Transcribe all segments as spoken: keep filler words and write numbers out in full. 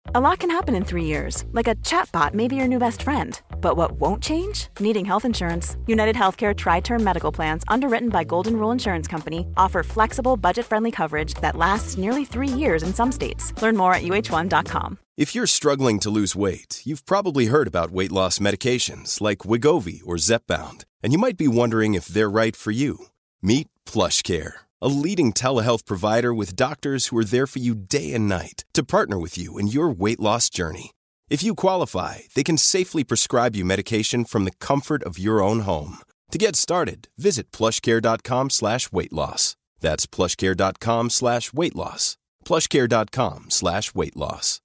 A lot can happen in three years, like a chatbot may be your new best friend. But what won't change? Needing health insurance. United Healthcare Tri-Term Medical Plans, underwritten by Golden Rule Insurance Company, offer flexible, budget-friendly coverage that lasts nearly three years in some states. Learn more at U H one dot com. If you're struggling to lose weight, you've probably heard about weight loss medications like Wegovy or Zepbound, and you might be wondering if they're right for you. Meet PlushCare, a leading telehealth provider with doctors who are there for you day and night to partner with you in your weight loss journey. If you qualify, they can safely prescribe you medication from the comfort of your own home. To get started, visit plushcare.com slash weight loss. That's plushcare.com slash weight loss. plushcare.com slash weight loss.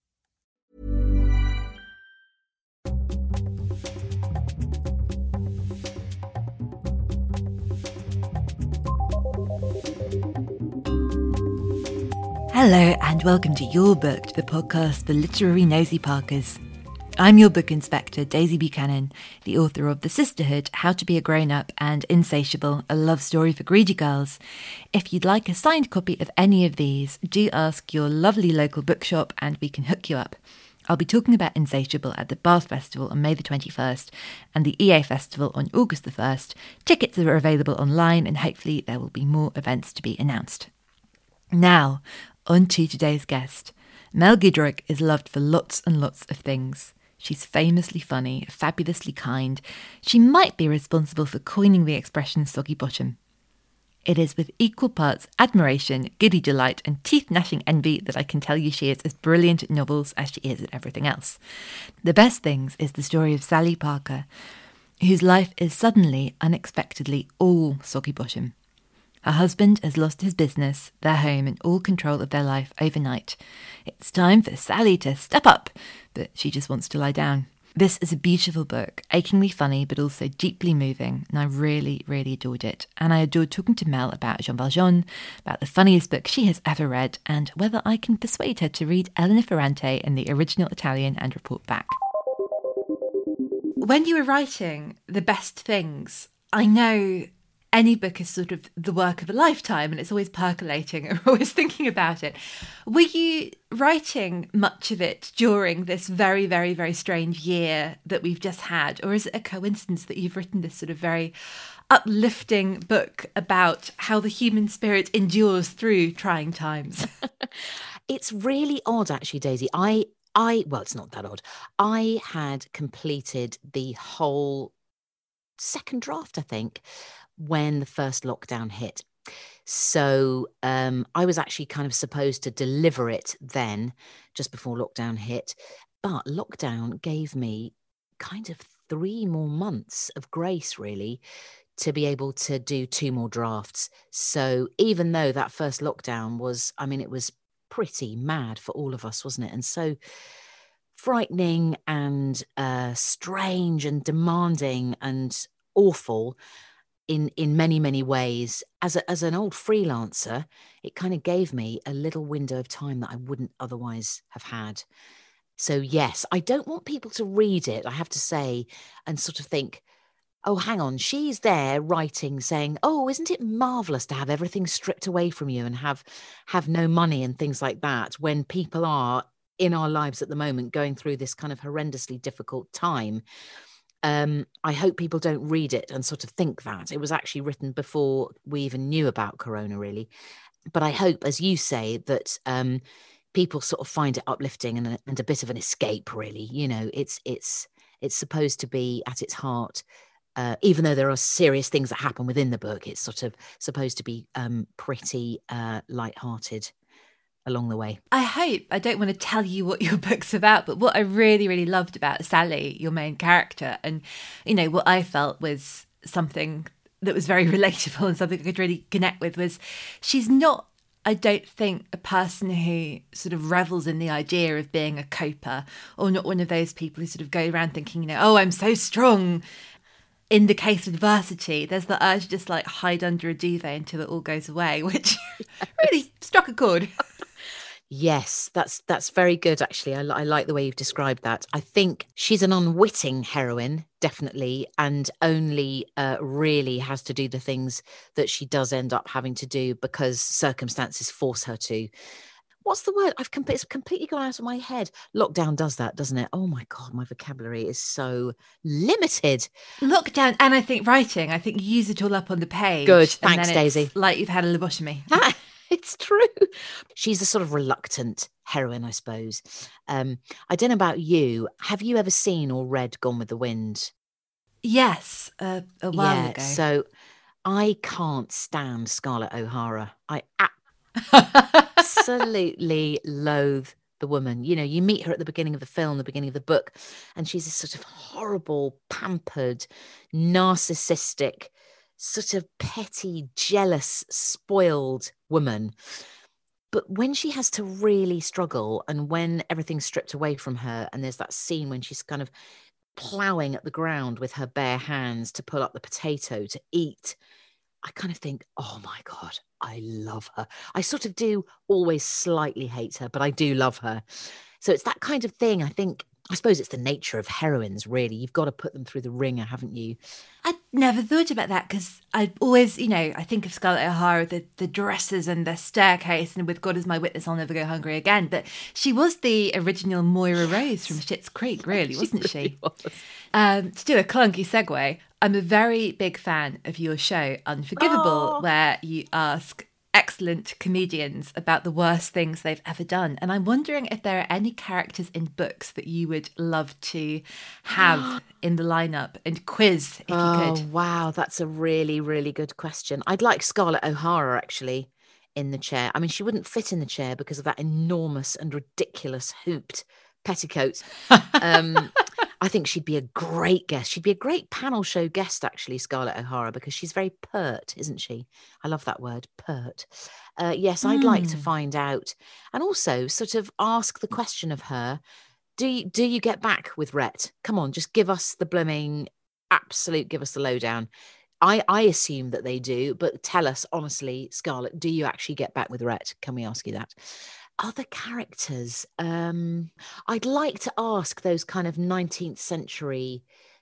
Hello and welcome to Your Booked, the podcast for literary nosy parkers. I'm your book inspector, Daisy Buchanan, the author of The Sisterhood, How to Be a Grown-Up, and Insatiable, a love story for greedy girls. If you'd like a signed copy of any of these, do ask your lovely local bookshop and we can hook you up. I'll be talking about Insatiable at the Bath Festival on May the twenty-first and the E A Festival on August the first. Tickets are available online and hopefully there will be more events to be announced. Now, on to today's guest. Mel Giedroyc is loved for lots and lots of things. She's famously funny, fabulously kind. She might be responsible for coining the expression soggy bottom. It is with equal parts admiration, giddy delight and teeth-gnashing envy that I can tell you she is as brilliant at novels as she is at everything else. The best things is the story of Sally Parker, whose life is suddenly, unexpectedly, all soggy bottom. Her husband has lost his business, their home and all control of their life overnight. It's time for Sally to step up, but she just wants to lie down. This is a beautiful book, achingly funny but also deeply moving, and I really, really adored it. And I adored talking to Mel about Jean Valjean, about the funniest book she has ever read, and whether I can persuade her to read Elena Ferrante in the original Italian and report back. When you were writing The Best Things, I know any book is sort of the work of a lifetime and it's always percolating and we're always thinking about it. Were you writing much of it during this very, very, very strange year that we've just had? Or is it a coincidence that you've written this sort of very uplifting book about how the human spirit endures through trying times? It's really odd, actually, Daisy. I, I, well, it's not that odd. I had completed the whole second draft, I think, when the first lockdown hit. So um, I was actually kind of supposed to deliver it then, just before lockdown hit. But lockdown gave me kind of three more months of grace, really, to be able to do two more drafts. So even though that first lockdown was, I mean, it was pretty mad for all of us, wasn't it? And so frightening and uh, strange and demanding and awful in in many, many ways. As a, as an old freelancer, it kind of gave me a little window of time that I wouldn't otherwise have had. So yes, I don't want people to read it, I have to say, and sort of think, oh, hang on, she's there writing, saying, oh, isn't it marvellous to have everything stripped away from you and have have no money and things like that, when people are in our lives at the moment going through this kind of horrendously difficult time. Um, I hope people don't read it and sort of think that. It was actually written before we even knew about Corona, really. But I hope, as you say, that um, people sort of find it uplifting and a, and a bit of an escape, really. You know, it's it's it's supposed to be at its heart, uh, even though there are serious things that happen within the book, it's sort of supposed to be um, pretty uh, lighthearted along the way. I hope. I don't want to tell you what your book's about, but what I really, really loved about Sally, your main character, and, you know, what I felt was something that was very relatable and something I could really connect with was she's not, I don't think, a person who sort of revels in the idea of being a coper, or not one of those people who sort of go around thinking, you know, oh, I'm so strong. In the case of adversity, there's the urge to just like hide under a duvet until it all goes away, which really struck a chord. Yes, that's that's very good, actually. I, I like the way you've described that. I think she's an unwitting heroine, definitely, and only uh, really has to do the things that she does end up having to do because circumstances force her to. what's the word? I've com- it's completely gone out of my head. Lockdown does that, doesn't it? Oh my God, my vocabulary is so limited. Lockdown, and I think writing, I think you use it all up on the page. Good, and thanks, then it's Daisy. like you've had a lobotomy. It's true. She's a sort of reluctant heroine, I suppose. Um, I don't know about you. Have you ever seen or read Gone with the Wind? Yes, uh, a while yeah, ago. So I can't stand Scarlett O'Hara. I absolutely loathe the woman. You know, you meet her at the beginning of the film, the beginning of the book, and she's this sort of horrible, pampered, narcissistic, sort of petty, jealous, spoiled woman. But when she has to really struggle, and when everything's stripped away from her, and there's that scene when she's kind of ploughing at the ground with her bare hands to pull up the potato to eat, I kind of think, oh my God, I love her. I sort of do always slightly hate her, but I do love her. So it's that kind of thing. I think, I suppose it's the nature of heroines, really. You've got to put them through the ringer, haven't you? I'd never thought about that because I always, you know, I think of Scarlett O'Hara, the, the dresses and the staircase, and with God as my witness, I'll never go hungry again. But she was the original Moira Rose from Schitt's Creek, really, wasn't she? Really was. Um, to do a clunky segue, I'm a very big fan of your show, Unforgivable, Oh. where you ask excellent comedians about the worst things they've ever done. And I'm wondering if there are any characters in books that you would love to have in the lineup and quiz if oh, you could. Wow, that's a really, really good question. I'd like Scarlett O'Hara, actually, in the chair. I mean, she wouldn't fit in the chair because of that enormous and ridiculous hooped petticoat. Um, I think she'd be a great guest. She'd be a great panel show guest, actually, Scarlett O'Hara, because she's very pert, isn't she? I love that word, pert. Uh, yes, I'd mm. like to find out, and also sort of ask the question of her, do you, do you get back with Rhett? Come on, just give us the blooming absolute, give us the lowdown. I, I assume that they do, but tell us honestly, Scarlett, do you actually get back with Rhett? Can we ask you that? Other characters, um, I'd like to ask those kind of nineteenth century,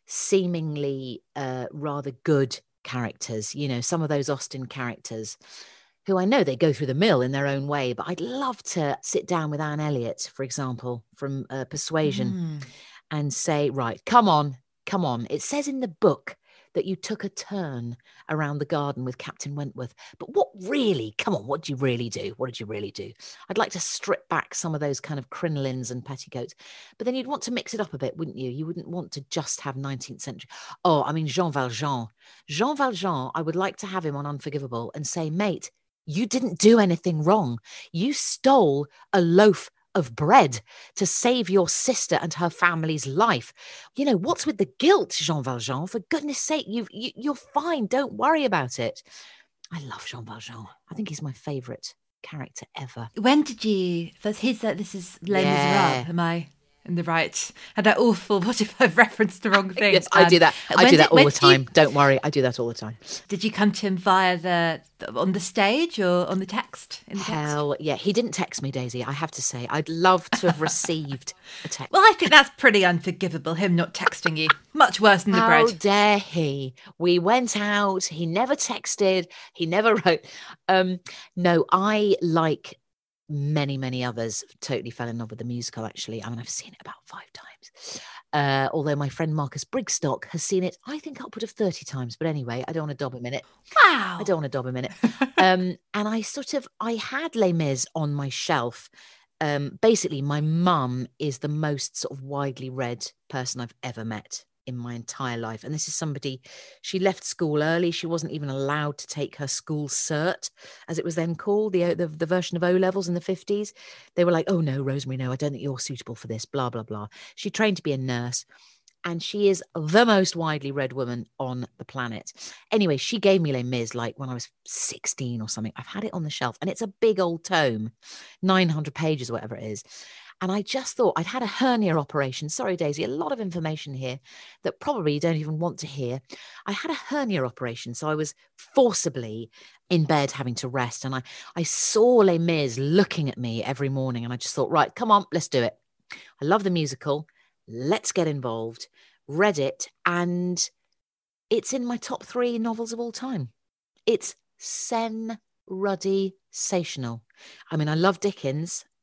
seemingly uh, rather good characters, you know, some of those Austen characters who I know they go through the mill in their own way, but I'd love to sit down with Anne Elliot, for example, from uh, Persuasion mm. and say, right, come on, come on. It says in the book that you took a turn around the garden with Captain Wentworth. But what really, come on, what did you really do? What did you really do? I'd like to strip back some of those kind of crinolines and petticoats. But then you'd want to mix it up a bit, wouldn't you? You wouldn't want to just have nineteenth century. Oh, I mean, Jean Valjean. Jean Valjean, I would like to have him on Unforgivable and say, mate, you didn't do anything wrong. You stole a loaf of bread to save your sister and her family's life. You know, what's with the guilt, Jean Valjean? For goodness sake, you've, you, you're fine. Don't worry about it. I love Jean Valjean. I think he's my favourite character ever. When did you first? He's uh, this is Les Yeah. Miserables. Am I in the right? And that awful. What if I've referenced the wrong thing? Yes, I um, do that. I do did, that all the did you- time. Don't worry, I do that all the time. Did you come to him via the, the on the stage or on the text? In the text? Hell yeah, he didn't text me, Daisy. I have to say, I'd love to have received a text. Well, I think that's pretty unforgivable. Him not texting you. Much worse than the How bread. dare he? We went out. He never texted. He never wrote. Um, no, I, like many, many others, totally fell in love with the musical, actually. I mean, I've seen it about five times. Uh, although my friend Marcus Brigstock has seen it, I think, upward of thirty times. But anyway, I don't want to dob him in it. Wow. I don't want to dob him in it. um, and I sort of, I had Les Mis on my shelf. Um, basically, my mum is the most sort of widely read person I've ever met in my entire life. And this is somebody, she left school early. She wasn't even allowed to take her school cert, as it was then called, the, the, the version of O-levels in the fifties. They were like, oh no, Rosemary, no, I don't think you're suitable for this, blah, blah, blah. She trained to be a nurse. And she is the most widely read woman on the planet. Anyway, she gave me Les Mis like when I was sixteen or something. I've had it on the shelf and it's a big old tome, nine hundred pages, whatever it is. And I just thought I'd had a hernia operation. Sorry, Daisy, a lot of information here that probably you don't even want to hear. I had a hernia operation, so I was forcibly in bed having to rest. And I, I saw Les Mis looking at me every morning. And I just thought, right, come on, let's do it. I love the musical. Let's get involved. Read it, and it's in my top three novels of all time. It's sen-ruddy-sational. I mean, I love Dickens.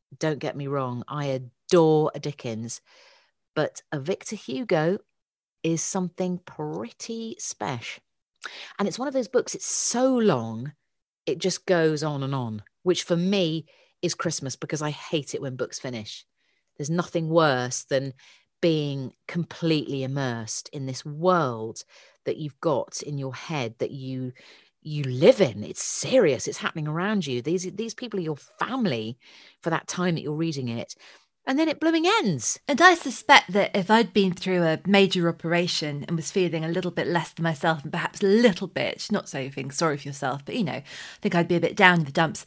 Don't get me wrong. I adore a Dickens, but a Victor Hugo is something pretty special. And it's one of those books, it's so long, it just goes on and on, which for me is Christmas, because I hate it when books finish. There's nothing worse than being completely immersed in this world that you've got in your head that you you live in. It's serious. It's happening around you. These these people are your family for that time that you're reading it. And then it blooming ends. And I suspect that if I'd been through a major operation and was feeling a little bit less than myself, and perhaps a little bit, not so feeling sorry for yourself, but, you know, I think I'd be a bit down in the dumps.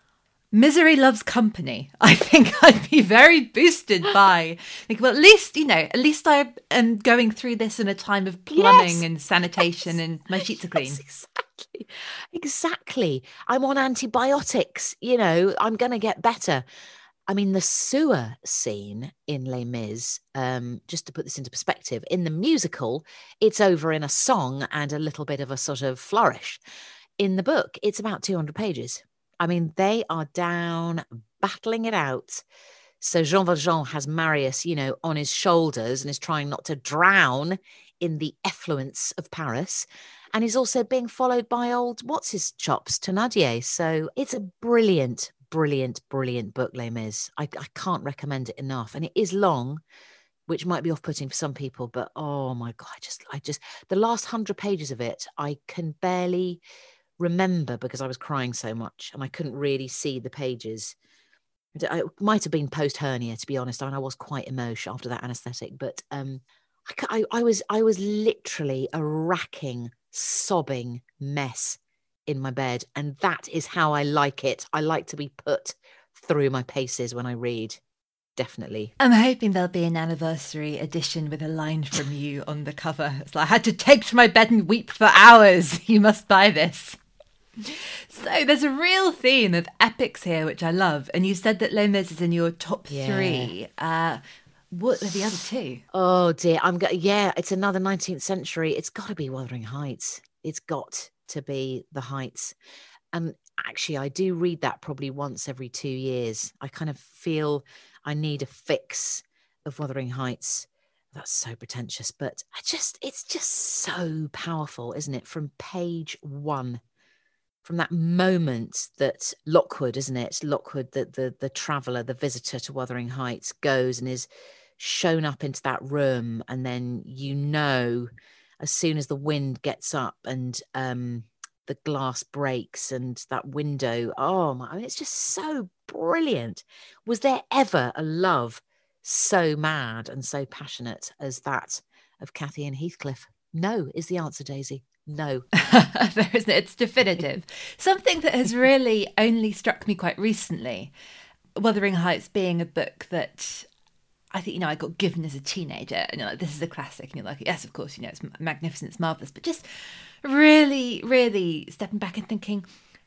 Misery loves company. I think I'd be very boosted by, think, well, at least, you know, at least I am going through this in a time of plumbing yes. and sanitation yes. and my sheets are clean. Yes, exactly. Exactly. I'm on antibiotics, you know, I'm going to get better. I mean, the sewer scene in Les Mis, um, just to put this into perspective, in the musical, it's over in a song and a little bit of a sort of flourish. In the book, it's about two hundred pages. I mean, they are down, battling it out. So Jean Valjean has Marius, you know, on his shoulders and is trying not to drown in the effluence of Paris. And he's also being followed by old, what's his chops, Thénardier. So it's a brilliant, brilliant, brilliant book, Les Mis. I, I can't recommend it enough. And it is long, which might be off-putting for some people, but oh my God, I just, I just, the last hundred pages of it, I can barely remember because I was crying so much and I couldn't really see the pages. It might have been post-hernia, to be honest. I mean, I was quite emotional after that anaesthetic, but um, I, I, I was I was literally a racking, sobbing mess in my bed, and that is how I like it. I like to be put through my paces when I read. Definitely. I'm hoping there'll be an anniversary edition with a line from you on the cover. It's like, I had to take to my bed and weep for hours. You must buy this. So there's a real theme of epics here, which I love. And you said that Les Mis is in your top yeah. three. Uh, what are the other two? Oh dear, I'm go- yeah, it's another nineteenth century. It's got to be Wuthering Heights. It's got to be The Heights. And actually, I do read that probably once every two years. I kind of feel I need a fix of Wuthering Heights. That's so pretentious, but I just, it's just so powerful, isn't it? From page one. From that moment that Lockwood, isn't it? Lockwood, the, the, the traveller, the visitor to Wuthering Heights, goes and is shown up into that room. And then, you know, as soon as the wind gets up and um, the glass breaks and that window, oh my, I mean, it's just so brilliant. Was there ever a love so mad and so passionate as that of Cathy and Heathcliff? No, is the answer, Daisy. No. There isn't. It's definitive. Something that has really only struck me quite recently, Wuthering Heights being a book that I think, you know, I got given as a teenager, and you're like, this is a classic, and you're like, yes, of course, you know, it's magnificent, it's marvellous, but just really, really stepping back and thinking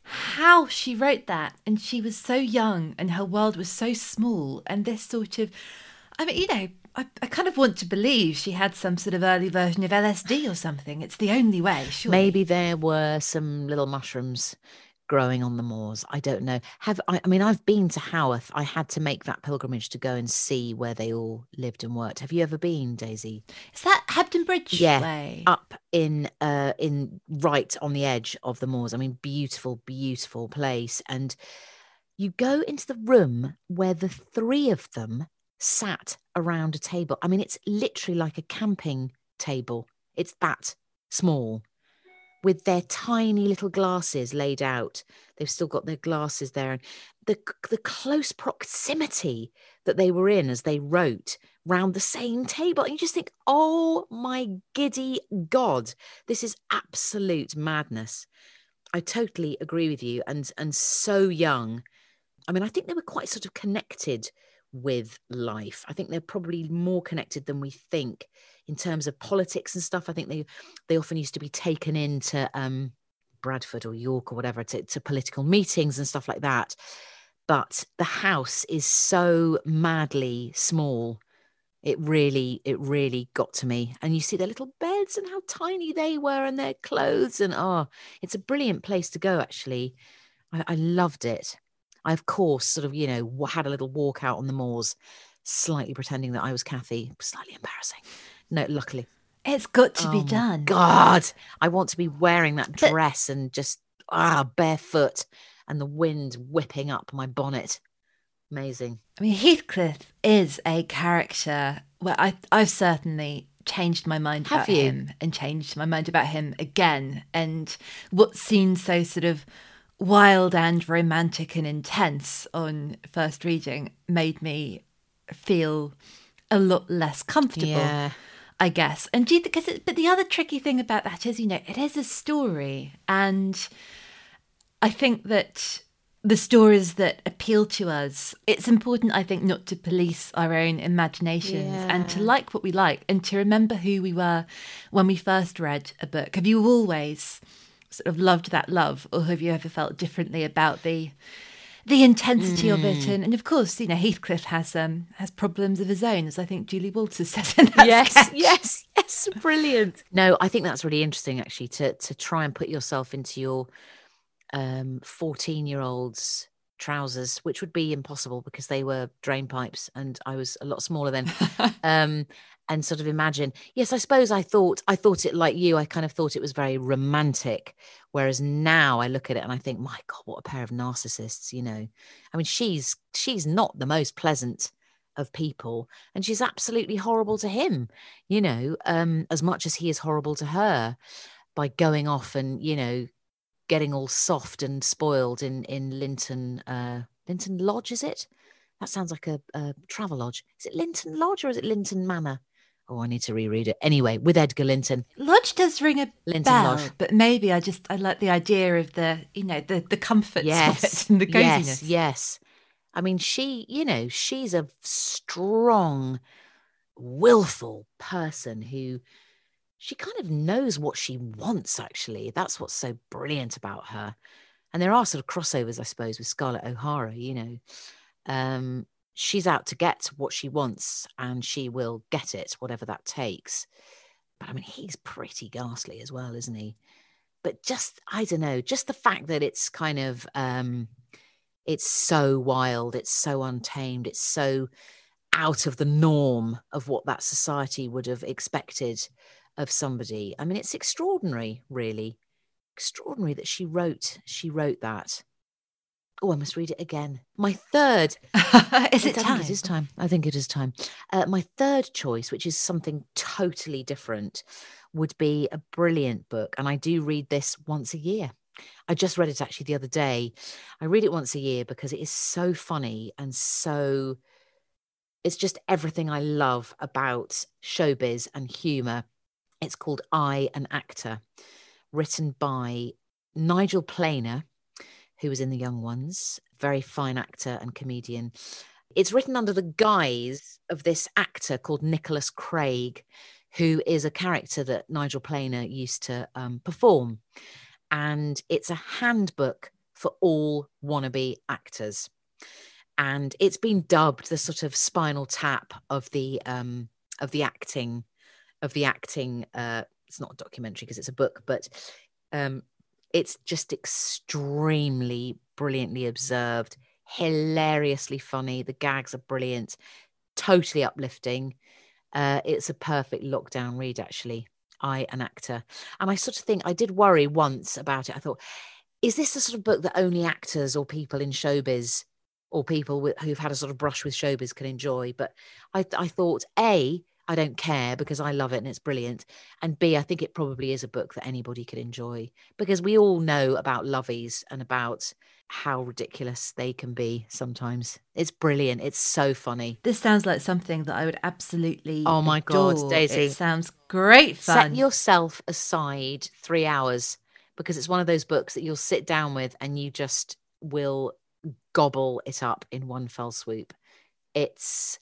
how she wrote that, and she was so young, and her world was so small, and this sort of, I mean, you know, I, I kind of want to believe she had some sort of early version of L S D or something. It's the only way, surely. Maybe there were some little mushrooms growing on the moors. I don't know. Have I, I mean, I've been to Haworth. I had to make that pilgrimage to go and see where they all lived and worked. Have you ever been, Daisy? Is that Hebden Bridge yeah, way? Up in, uh, in right on the edge of the moors. I mean, beautiful, beautiful place. And you go into the room where the three of them sat around a table. I mean, it's literally like a camping table. It's that small, with their tiny little glasses laid out. They've still got their glasses there. And the the close proximity that they were in as they wrote round the same table. And you just think, oh my giddy God, this is absolute madness. I totally agree with you. And and so young. I mean, I think they were quite sort of connected with life. I think they're probably more connected than we think in terms of politics and stuff. I think they they often used to be taken into um, Bradford or York or whatever to, to political meetings and stuff like that. But the house is so madly small. It really, it really got to me. And you see their little beds and how tiny they were and their clothes. And oh, it's a brilliant place to go, actually. I, I loved it. I, of course, sort of, you know, had a little walk out on the moors, slightly pretending that I was Kathy. Slightly embarrassing. No, luckily. It's got to oh be done. God, I want to be wearing that dress but, and just, ah, barefoot and the wind whipping up my bonnet. Amazing. I mean, Heathcliff is a character where I, I've certainly changed my mind Have about you? him and changed my mind about him again. And what seemed so sort of wild and romantic and intense on first reading made me feel a lot less comfortable, yeah. I guess. And do you, because it, but the other tricky thing about that is, you know, it is a story. And I think that the stories that appeal to us, it's important, I think, not to police our own imaginations yeah. and to like what we like and to remember who we were when we first read a book. Have you always sort of loved that love, or have you ever felt differently about the the intensity mm. of it? And, and of course, you know, Heathcliff has um has problems of his own, as I think Julie Walters says in that yes, sketch. Yes, yes, brilliant. No, I think that's really interesting, actually, to to try and put yourself into your um fourteen-year-old's trousers, which would be impossible because they were drain pipes and I was a lot smaller then. um and sort of imagine, yes, I suppose I thought I thought it like you, I kind of thought it was very romantic, whereas now I look at it and I think, my God, what a pair of narcissists, you know. I mean, she's she's not the most pleasant of people, and she's absolutely horrible to him, you know, um as much as he is horrible to her by going off and, you know, getting all soft and spoiled in in Linton uh Linton Lodge, is it? That sounds like a, a travel lodge. Is it Linton Lodge or is it Linton Manor? Oh, I need to reread it. Anyway, with Edgar Linton. Lodge does ring a Linton bell, Lodge. But maybe I just, I like the idea of the, you know, the, the comforts yes, of it and the coziness. Yes, yes. I mean, she, you know, she's a strong, willful person who, she kind of knows what she wants, actually. That's what's so brilliant about her. And there are sort of crossovers, I suppose, with Scarlett O'Hara, you know. Um, she's out to get what she wants and she will get it, whatever that takes. But I mean, he's pretty ghastly as well, isn't he? But just, I don't know, just the fact that it's kind of, um, it's so wild, it's so untamed, it's so out of the norm of what that society would have expected of somebody. I mean, it's extraordinary, really. Extraordinary that she wrote, she wrote that. Oh, I must read it again. My third. Is it time? It is time. I think it is time. Uh, my third choice, which is something totally different, would be a brilliant book. And I do read this once a year. I just read it actually the other day. I read it once a year because it is so funny and so, it's just everything I love about showbiz and humour. It's called I, An Actor, written by Nigel Planer, who was in The Young Ones, very fine actor and comedian. It's written under the guise of this actor called Nicholas Craig, who is a character that Nigel Planer used to um, perform. And it's a handbook for all wannabe actors. And it's been dubbed the sort of Spinal Tap of the um, of the acting, of the acting. Uh, it's not a documentary because it's a book, but um, it's just extremely brilliantly observed, hilariously funny. The gags are brilliant, totally uplifting. Uh, it's a perfect lockdown read, actually. I, An Actor. And I sort of think, I did worry once about it. I thought, is this the sort of book that only actors or people in showbiz or people with, who've had a sort of brush with showbiz can enjoy? But I, I thought, A, I don't care because I love it and it's brilliant. And B, I think it probably is a book that anybody could enjoy because we all know about lovies and about how ridiculous they can be sometimes. It's brilliant. It's so funny. This sounds like something that I would absolutely Oh my adore. God, Daisy. It sounds great fun. Set yourself aside three hours because it's one of those books that you'll sit down with and you just will gobble it up in one fell swoop. It's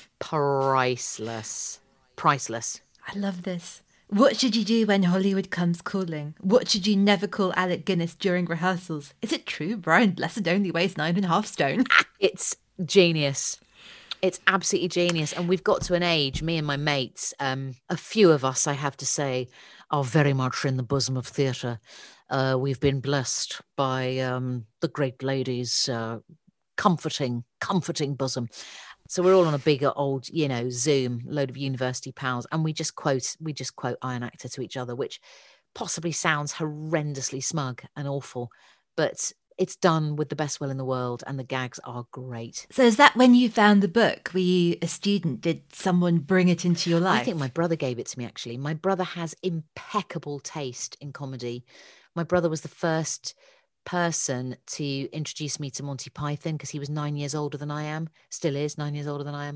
priceless. Priceless. I love this. What should you do when Hollywood comes calling? What should you never call Alec Guinness during rehearsals? Is it true Brian Blessed only weighs nine and a half stone? It's genius. It's absolutely genius. And we've got to an age, me and my mates, um, a few of us, I have to say, are very much in the bosom of theatre. Uh, we've been blessed by um, the great ladies, uh, comforting, comforting bosom. So we're all on a bigger old, you know, Zoom, load of university pals, and we just quote, we just quote Iron Actor to each other, which possibly sounds horrendously smug and awful, but it's done with the best will in the world, and the gags are great. So is that when you found the book? Were you a student? Did someone bring it into your life? I think my brother gave it to me, actually. My brother has impeccable taste in comedy. My brother was the first person to introduce me to Monty Python because he was nine years older than I am. Still is nine years older than I am.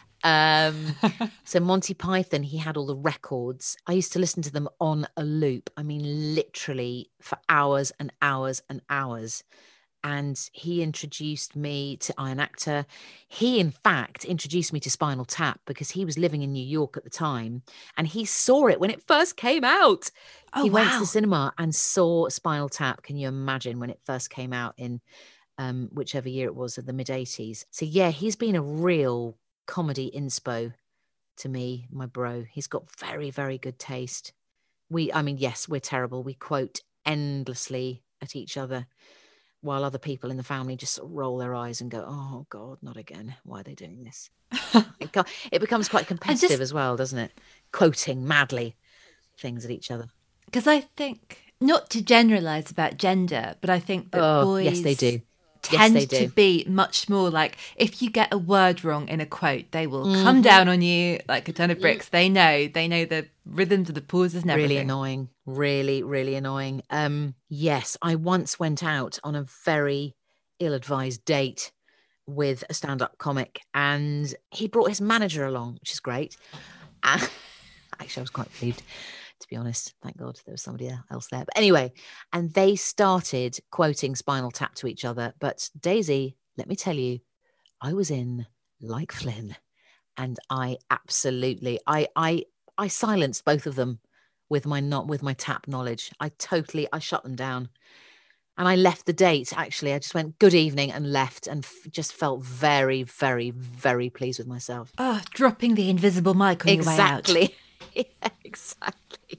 Um, so Monty Python, he had all the records. I used to listen to them on a loop. I mean, literally for hours and hours and hours. And he introduced me to Iron Actor. He, in fact, introduced me to Spinal Tap because he was living in New York at the time. And he saw it when it first came out. Oh, he wow. went to the cinema and saw Spinal Tap. Can you imagine when it first came out in um, whichever year it was, in the mid-eighties? So, yeah, he's been a real comedy inspo to me, my bro. He's got very, very good taste. We, I mean, yes, we're terrible. We quote endlessly at each other, while other people in the family just sort of roll their eyes and go, oh, God, not again. Why are they doing this? it, co- it becomes quite competitive just, as well, doesn't it? Quoting madly things at each other. Because I think, not to generalise about gender, but I think that oh, boys yes, they do. tend yes, they do. to be much more like, if you get a word wrong in a quote, they will mm-hmm. come down on you like a ton of bricks. They know. They know the rhythms of the pauses and everything. Really annoying. Really, really annoying. Um, yes, I once went out on a very ill-advised date with a stand-up comic, and he brought his manager along, which is great. And actually, I was quite relieved, to be honest. Thank God there was somebody else there. But anyway, and they started quoting Spinal Tap to each other. But Daisy, let me tell you, I was in like Flynn, and I absolutely, I, I, I silenced both of them with my not with my tap knowledge. I totally, I shut them down. And I left the date, actually. I just went, good evening, and left, and f- just felt very, very, very pleased with myself. Oh, dropping the invisible mic on exactly. your way out. Yeah, exactly.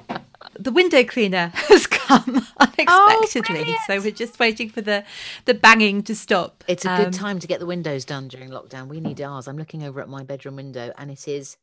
The window cleaner has come unexpectedly, oh, so we're just waiting for the, the banging to stop. It's a um, good time to get the windows done during lockdown. We need ours. I'm looking over at my bedroom window, and it is...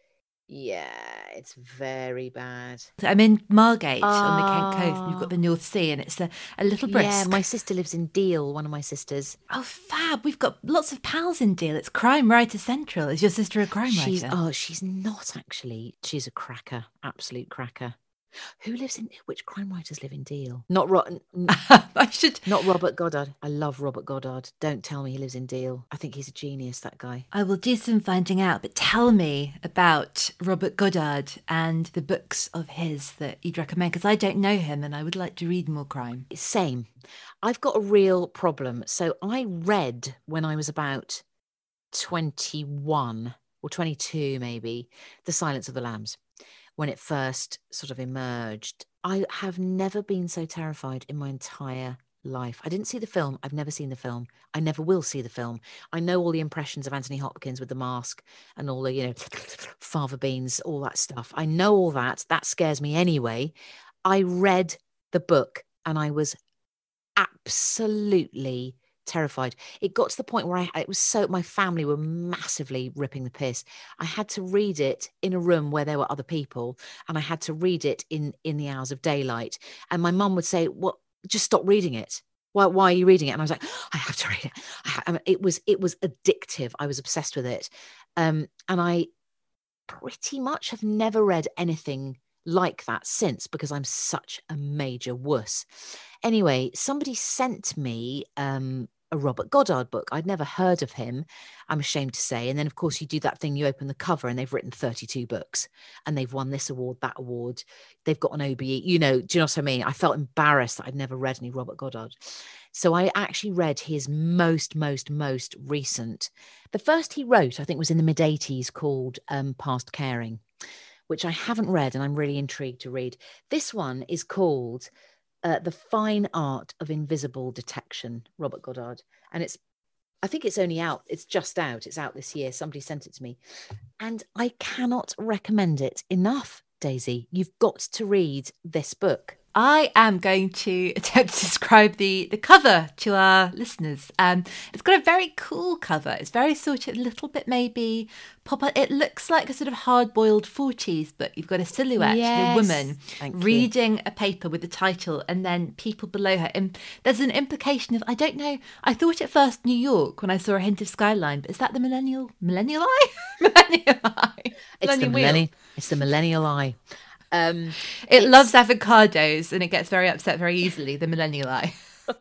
yeah, it's very bad. I'm in Margate oh. on the Kent coast, and you've got the North Sea, and it's a, a little brisk. Yeah, my sister lives in Deal, one of my sisters. Oh, fab. We've got lots of pals in Deal. It's Crime Writer Central. Is your sister a crime she's, writer? Oh, she's not actually. She's a cracker, absolute cracker. Who lives in, which crime writers live in Deal? Not Rotten. I should. Not Robert Goddard. I love Robert Goddard. Don't tell me he lives in Deal. I think he's a genius, that guy. I will do some finding out, but tell me about Robert Goddard and the books of his that you'd recommend, because I don't know him and I would like to read more crime. Same. I've got a real problem. So I read when I was about twenty-one or twenty-two, maybe, The Silence of the Lambs. When it first sort of emerged. I have never been so terrified in my entire life. I didn't see the film. I've never seen the film. I never will see the film. I know all the impressions of Anthony Hopkins with the mask and all the, you know, fava beans, all that stuff. I know all that. That scares me anyway. I read the book and I was absolutely terrified. It got to the point where I it was so my family were massively ripping the piss. I had to read it in a room where there were other people, and I had to read it in in the hours of daylight. And my mum would say, "Well, just stop reading it. Why why are you reading it?" And I was like, "I have to read it." I ha-. I mean, it was it was addictive. I was obsessed with it, um, and I pretty much have never read anything like that since, because I'm such a major wuss. Anyway, somebody sent me um, a Robert Goddard book. I'd never heard of him, I'm ashamed to say. And then, of course, you do that thing, you open the cover and they've written thirty-two books and they've won this award, that award. They've got an O B E, you know, do you know what I mean? I felt embarrassed that I'd never read any Robert Goddard. So I actually read his most, most, most recent. The first he wrote, I think, was in the mid-eighties, called um, Past Caring, which I haven't read and I'm really intrigued to read. This one is called uh, The Fine Art of Invisible Detection, Robert Goddard. And it's, I think it's only out, it's just out, it's out this year. Somebody sent it to me. And I cannot recommend it enough, Daisy. You've got to read this book. I am going to attempt to describe the, the cover to our listeners. Um, it's got a very cool cover. It's very sort of a little bit maybe pop. It looks like a sort of hard-boiled forties, but you've got a silhouette Yes. of a woman Thank reading a paper with the title and then people below her. And there's an implication of, I don't know, I thought at first New York when I saw a hint of skyline, but is that the millennial, millennial eye? millennial eye. It's the, Millennial millennial, it's the millennial eye. Um, It it's- loves avocados and it gets very upset very easily, the millennial eye.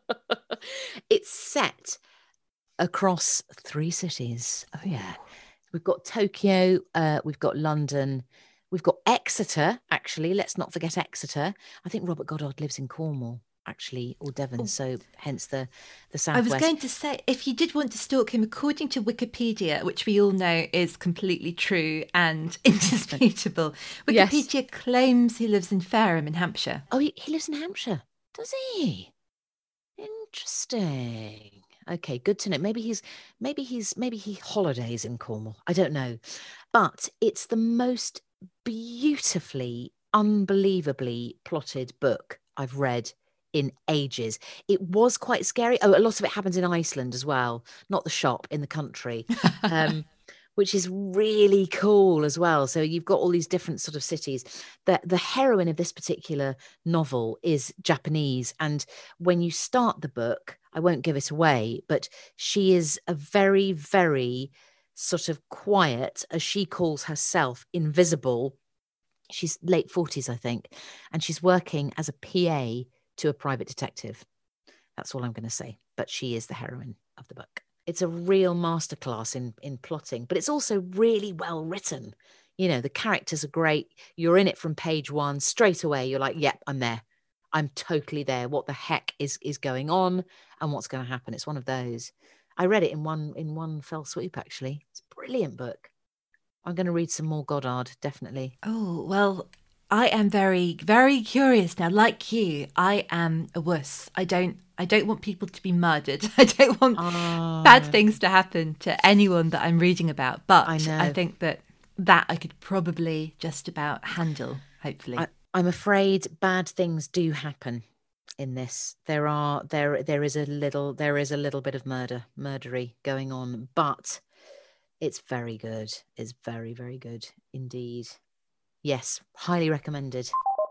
It's set across three cities. Oh, yeah. We've got Tokyo, uh, we've got London, we've got Exeter, actually. Let's not forget Exeter. I think Robert Goddard lives in Cornwall, actually, or Devon, so hence the, the I southwest. was going to say, if you did want to stalk him, according to Wikipedia, which we all know is completely true and indisputable, Yes. Wikipedia claims he lives in Fareham in Hampshire. Oh, he, he lives in Hampshire, does he? Interesting. Okay, good to know. Maybe he's maybe he's maybe he holidays in Cornwall. I don't know. But it's the most beautifully, unbelievably plotted book I've read in ages. It was quite scary. Oh, a lot of it happens in Iceland as well, not the shop, in the country. Um which is really cool as well. So you've got all these different sort of cities. The, the heroine of this particular novel is Japanese. And when you start the book, I won't give it away, but she is a very, very sort of quiet, as she calls herself, invisible. She's late forties, I think. And she's working as a P A to a private detective. That's all I'm going to say. But she is the heroine of the book. It's a real masterclass in in plotting, but it's also really well written. You know, the characters are great. You're in it from page one. Straight away, you're like, yep, I'm there. I'm totally there. What the heck is is going on and what's going to happen? It's one of those. I read it in one in one fell swoop, actually. It's a brilliant book. I'm going to read some more Goddard, definitely. Oh, well, I am very, very curious now. Like you, I am a wuss. I don't I don't want people to be murdered. I don't want Ah. bad things to happen to anyone that I'm reading about. But I know. I think that that I could probably just about handle, hopefully. I, I'm afraid bad things do happen in this. There are there there is a little there is a little bit of murder, murdery going on, but it's very good. It's very, very good indeed. Yes, highly recommended.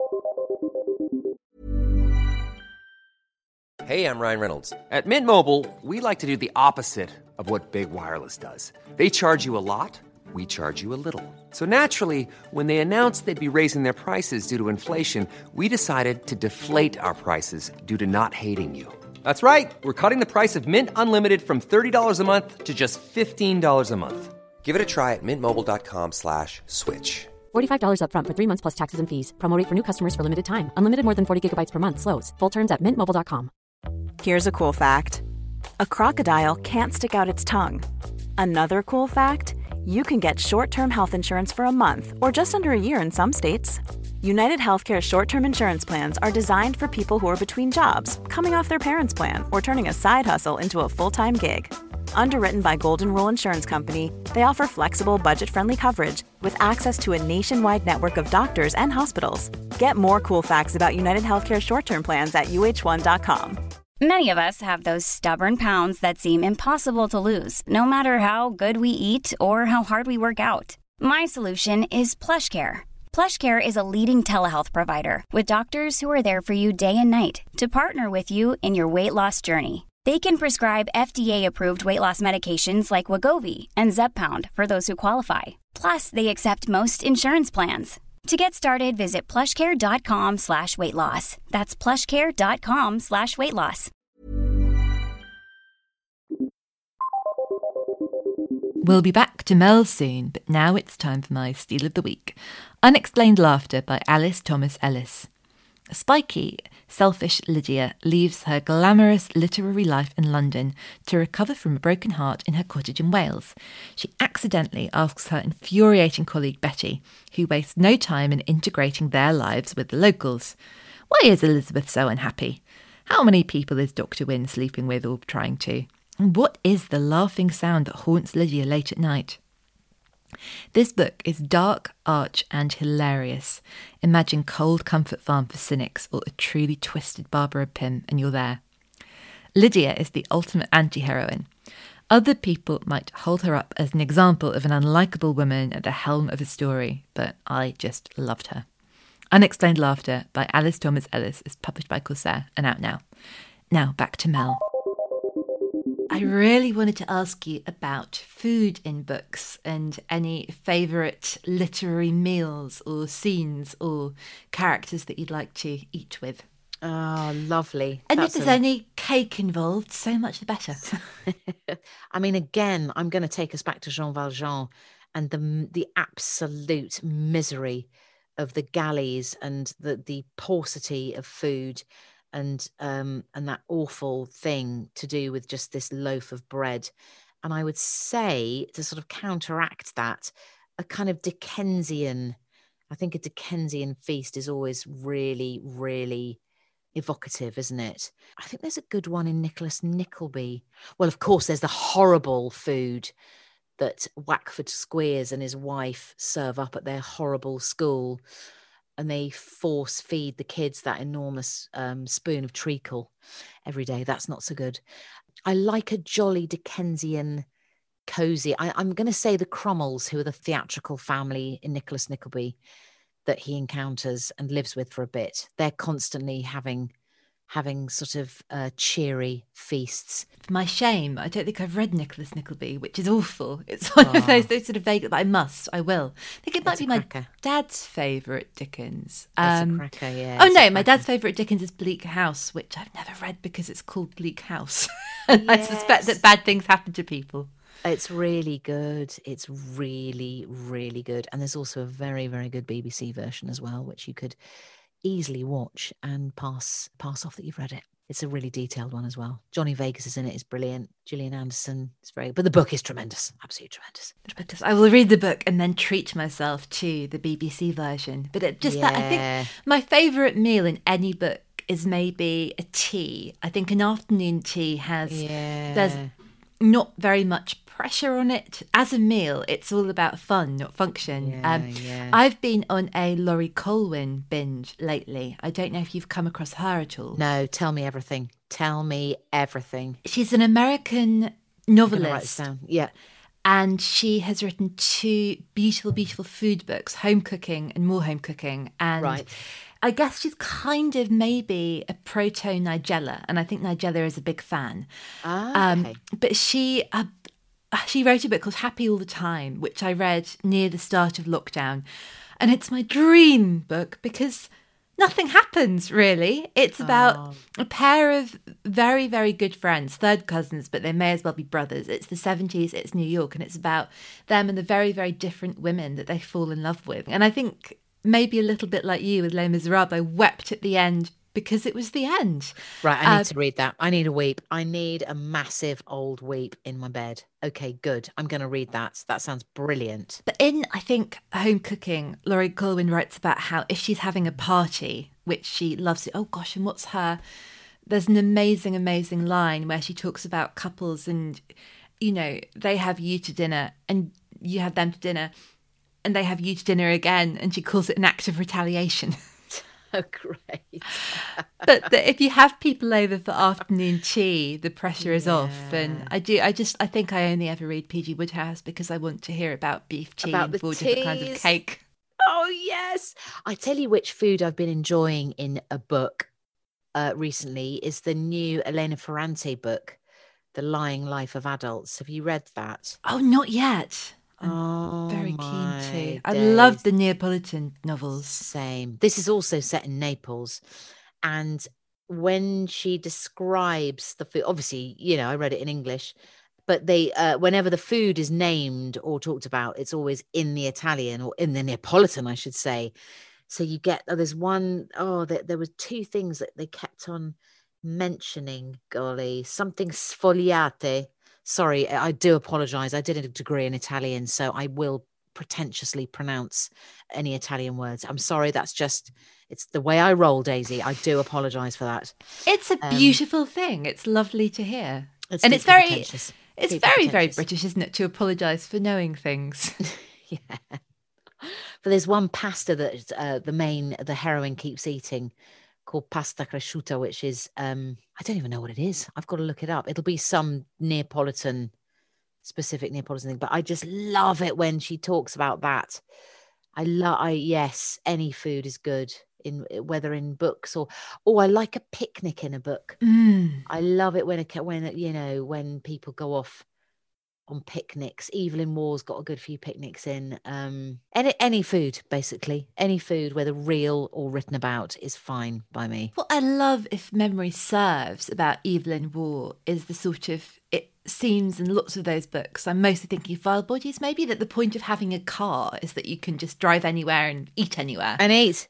Hey, I'm Ryan Reynolds. At Mint Mobile, we like to do the opposite of what Big Wireless does. They charge you a lot, we charge you a little. So naturally, when they announced they'd be raising their prices due to inflation, we decided to deflate our prices due to not hating you. That's right. We're cutting the price of Mint Unlimited from thirty dollars a month to just fifteen dollars a month. Give it a try at mintmobile.com slash switch. forty-five dollars up front for three months plus taxes and fees. Promo rate for new customers for limited time. Unlimited more than forty gigabytes per month. Slows full terms at mint mobile dot com. Here's a cool fact. A crocodile can't stick out its tongue. Another cool fact, you can get short-term health insurance for a month or just under a year in some states. United Healthcare short-term insurance plans are designed for people who are between jobs, coming off their parents' plan, or turning a side hustle into a full-time gig. Underwritten by Golden Rule Insurance Company, they offer flexible, budget-friendly coverage with access to a nationwide network of doctors and hospitals. Get more cool facts about United Healthcare short-term plans at U H one dot com. Many of us have those stubborn pounds that seem impossible to lose, no matter how good we eat or how hard we work out. My solution is PlushCare. PlushCare is a leading telehealth provider with doctors who are there for you day and night to partner with you in your weight loss journey. They can prescribe F D A-approved weight loss medications like Wegovy and Zepbound for those who qualify. Plus, they accept most insurance plans. To get started, visit plushcare.com slash weight loss. That's plushcare.com slash weight loss. We'll be back to Mel soon, but now it's time for my Steal of the Week. Unexplained Laughter by Alice Thomas Ellis. Spiky, selfish Lydia leaves her glamorous literary life in London to recover from a broken heart in her cottage in Wales. She accidentally asks her infuriating colleague Betty, who wastes no time in integrating their lives with the locals. Why is Elizabeth so unhappy? How many people is Doctor Wynne sleeping with or trying to? And what is the laughing sound that haunts Lydia late at night? This book is dark, arch and hilarious. Imagine Cold Comfort Farm for cynics or a truly twisted Barbara Pym and you're there. Lydia is the ultimate anti-heroine. Other people might hold her up as an example of an unlikable woman at the helm of a story, but I just loved her. Unexplained Laughter by Alice Thomas Ellis is published by Corsair and out now. Now back to Mel. I really wanted to ask you about food in books and any favourite literary meals or scenes or characters that you'd like to eat with. Oh, lovely. And That's if there's a... any cake involved, so much the better. I mean, again, I'm going to take us back to Jean Valjean and the the absolute misery of the galleys and the, the paucity of food and um and that awful thing to do with just this loaf of bread. And I would say, to sort of counteract that, a kind of Dickensian, I think a Dickensian feast is always really, really evocative, isn't it? I think there's a good one in Nicholas Nickleby. Well, of course, there's the horrible food that Wackford Squeers and his wife serve up at their horrible school, and they force feed the kids that enormous um, spoon of treacle every day. That's not so good. I like a jolly Dickensian cosy. I, I'm going to say the Crummels, who are the theatrical family in Nicholas Nickleby that he encounters and lives with for a bit. They're constantly having having sort of uh, cheery feasts. For my shame, I don't think I've read Nicholas Nickleby, which is awful. It's one oh. of those, those sort of vague, but I must, I will. I think it might it's be my dad's favourite Dickens. Um, it's a cracker, yeah. Oh no, my dad's favourite Dickens is Bleak House, which I've never read because it's called Bleak House. And yes. I suspect that bad things happen to people. It's really good. It's really, really good. And there's also a very, very good B B C version as well, which you could easily watch and pass pass off that you've read it. It's a really detailed one as well. Johnny Vegas is in it. It's brilliant. Gillian Anderson is very, but the book is tremendous. Absolutely tremendous. Tremendous. I will read the book and then treat myself to the B B C version. But it just yeah. that I think my favourite meal in any book is maybe a tea. I think an afternoon tea has yeah. there's not very much pressure on it. As a meal, it's all about fun, not function. Yeah, um, yeah. I've been on a Laurie Colwin binge lately. I don't know if you've come across her at all. No, tell me everything. Tell me everything. She's an American novelist. Write this down. Yeah. And she has written two beautiful, beautiful food books, Home Cooking and More Home Cooking. And right. I guess she's kind of maybe a proto-Nigella, and I think Nigella is a big fan. Ah, okay. Um, but she... Uh, She wrote a book called Happy All the Time, which I read near the start of lockdown. And it's my dream book because nothing happens, really. It's about oh. a pair of very, very good friends, third cousins, but they may as well be brothers. It's the seventies, it's New York, and it's about them and the very, very different women that they fall in love with. And I think maybe a little bit like you with Les Miserables, I wept at the end because it was the end. Right, I need uh, to read that. I need a weep. I need a massive old weep in my bed. Okay, good. I'm going to read that. That sounds brilliant. But in, I think, Home Cooking, Laurie Colwin writes about how if she's having a party, which she loves it, oh gosh, and what's her... There's an amazing, amazing line where she talks about couples and, you know, they have you to dinner and you have them to dinner and they have you to dinner again, and she calls it an act of retaliation. Oh, great. But the, if you have people over for afternoon tea, the pressure is yeah. off. And I do, I just, I think I only ever read P G Wodehouse because I want to hear about beef tea about and the four teas. different kinds of cake. Oh, yes. I tell you which food I've been enjoying in a book uh, recently is the new Elena Ferrante book, The Lying Life of Adults. Have you read that? Oh, not yet. I'm oh, very keen to. days. I love the Neapolitan novels. Same. This is also set in Naples. And when she describes the food, obviously, you know, I read it in English, but they, uh, whenever the food is named or talked about, it's always in the Italian or in the Neapolitan, I should say. So you get, oh, there's one, oh, there, there were two things that they kept on mentioning, golly, something sfogliate. Sorry, I do apologise. I did a degree in Italian, so I will pretentiously pronounce any Italian words. I'm sorry, that's just, it's the way I roll, Daisy. I do apologise for that. It's a Um, beautiful thing. It's lovely to hear. It's and it's deeply very, pretentious. it's Deeply very, very pretentious. British, isn't it, to apologise for knowing things? Yeah. But there's one pasta that uh, the main, the heroine keeps eating called pasta cresciuta, which is, um, I don't even know what it is. I've got to look it up. It'll be some Neapolitan, specific Neapolitan thing. But I just love it when she talks about that. I love, I, yes, any food is good, in whether in books or, oh, I like a picnic in a book. Mm. I love it when, a, when, you know, when people go off on picnics. Evelyn Waugh's got a good few picnics in. Um, any any food, basically. Any food, whether real or written about, is fine by me. What I love, if memory serves, about Evelyn Waugh is the sort of, it seems in lots of those books, I'm mostly thinking Vile Bodies maybe, that the point of having a car is that you can just drive anywhere and eat anywhere. And eat.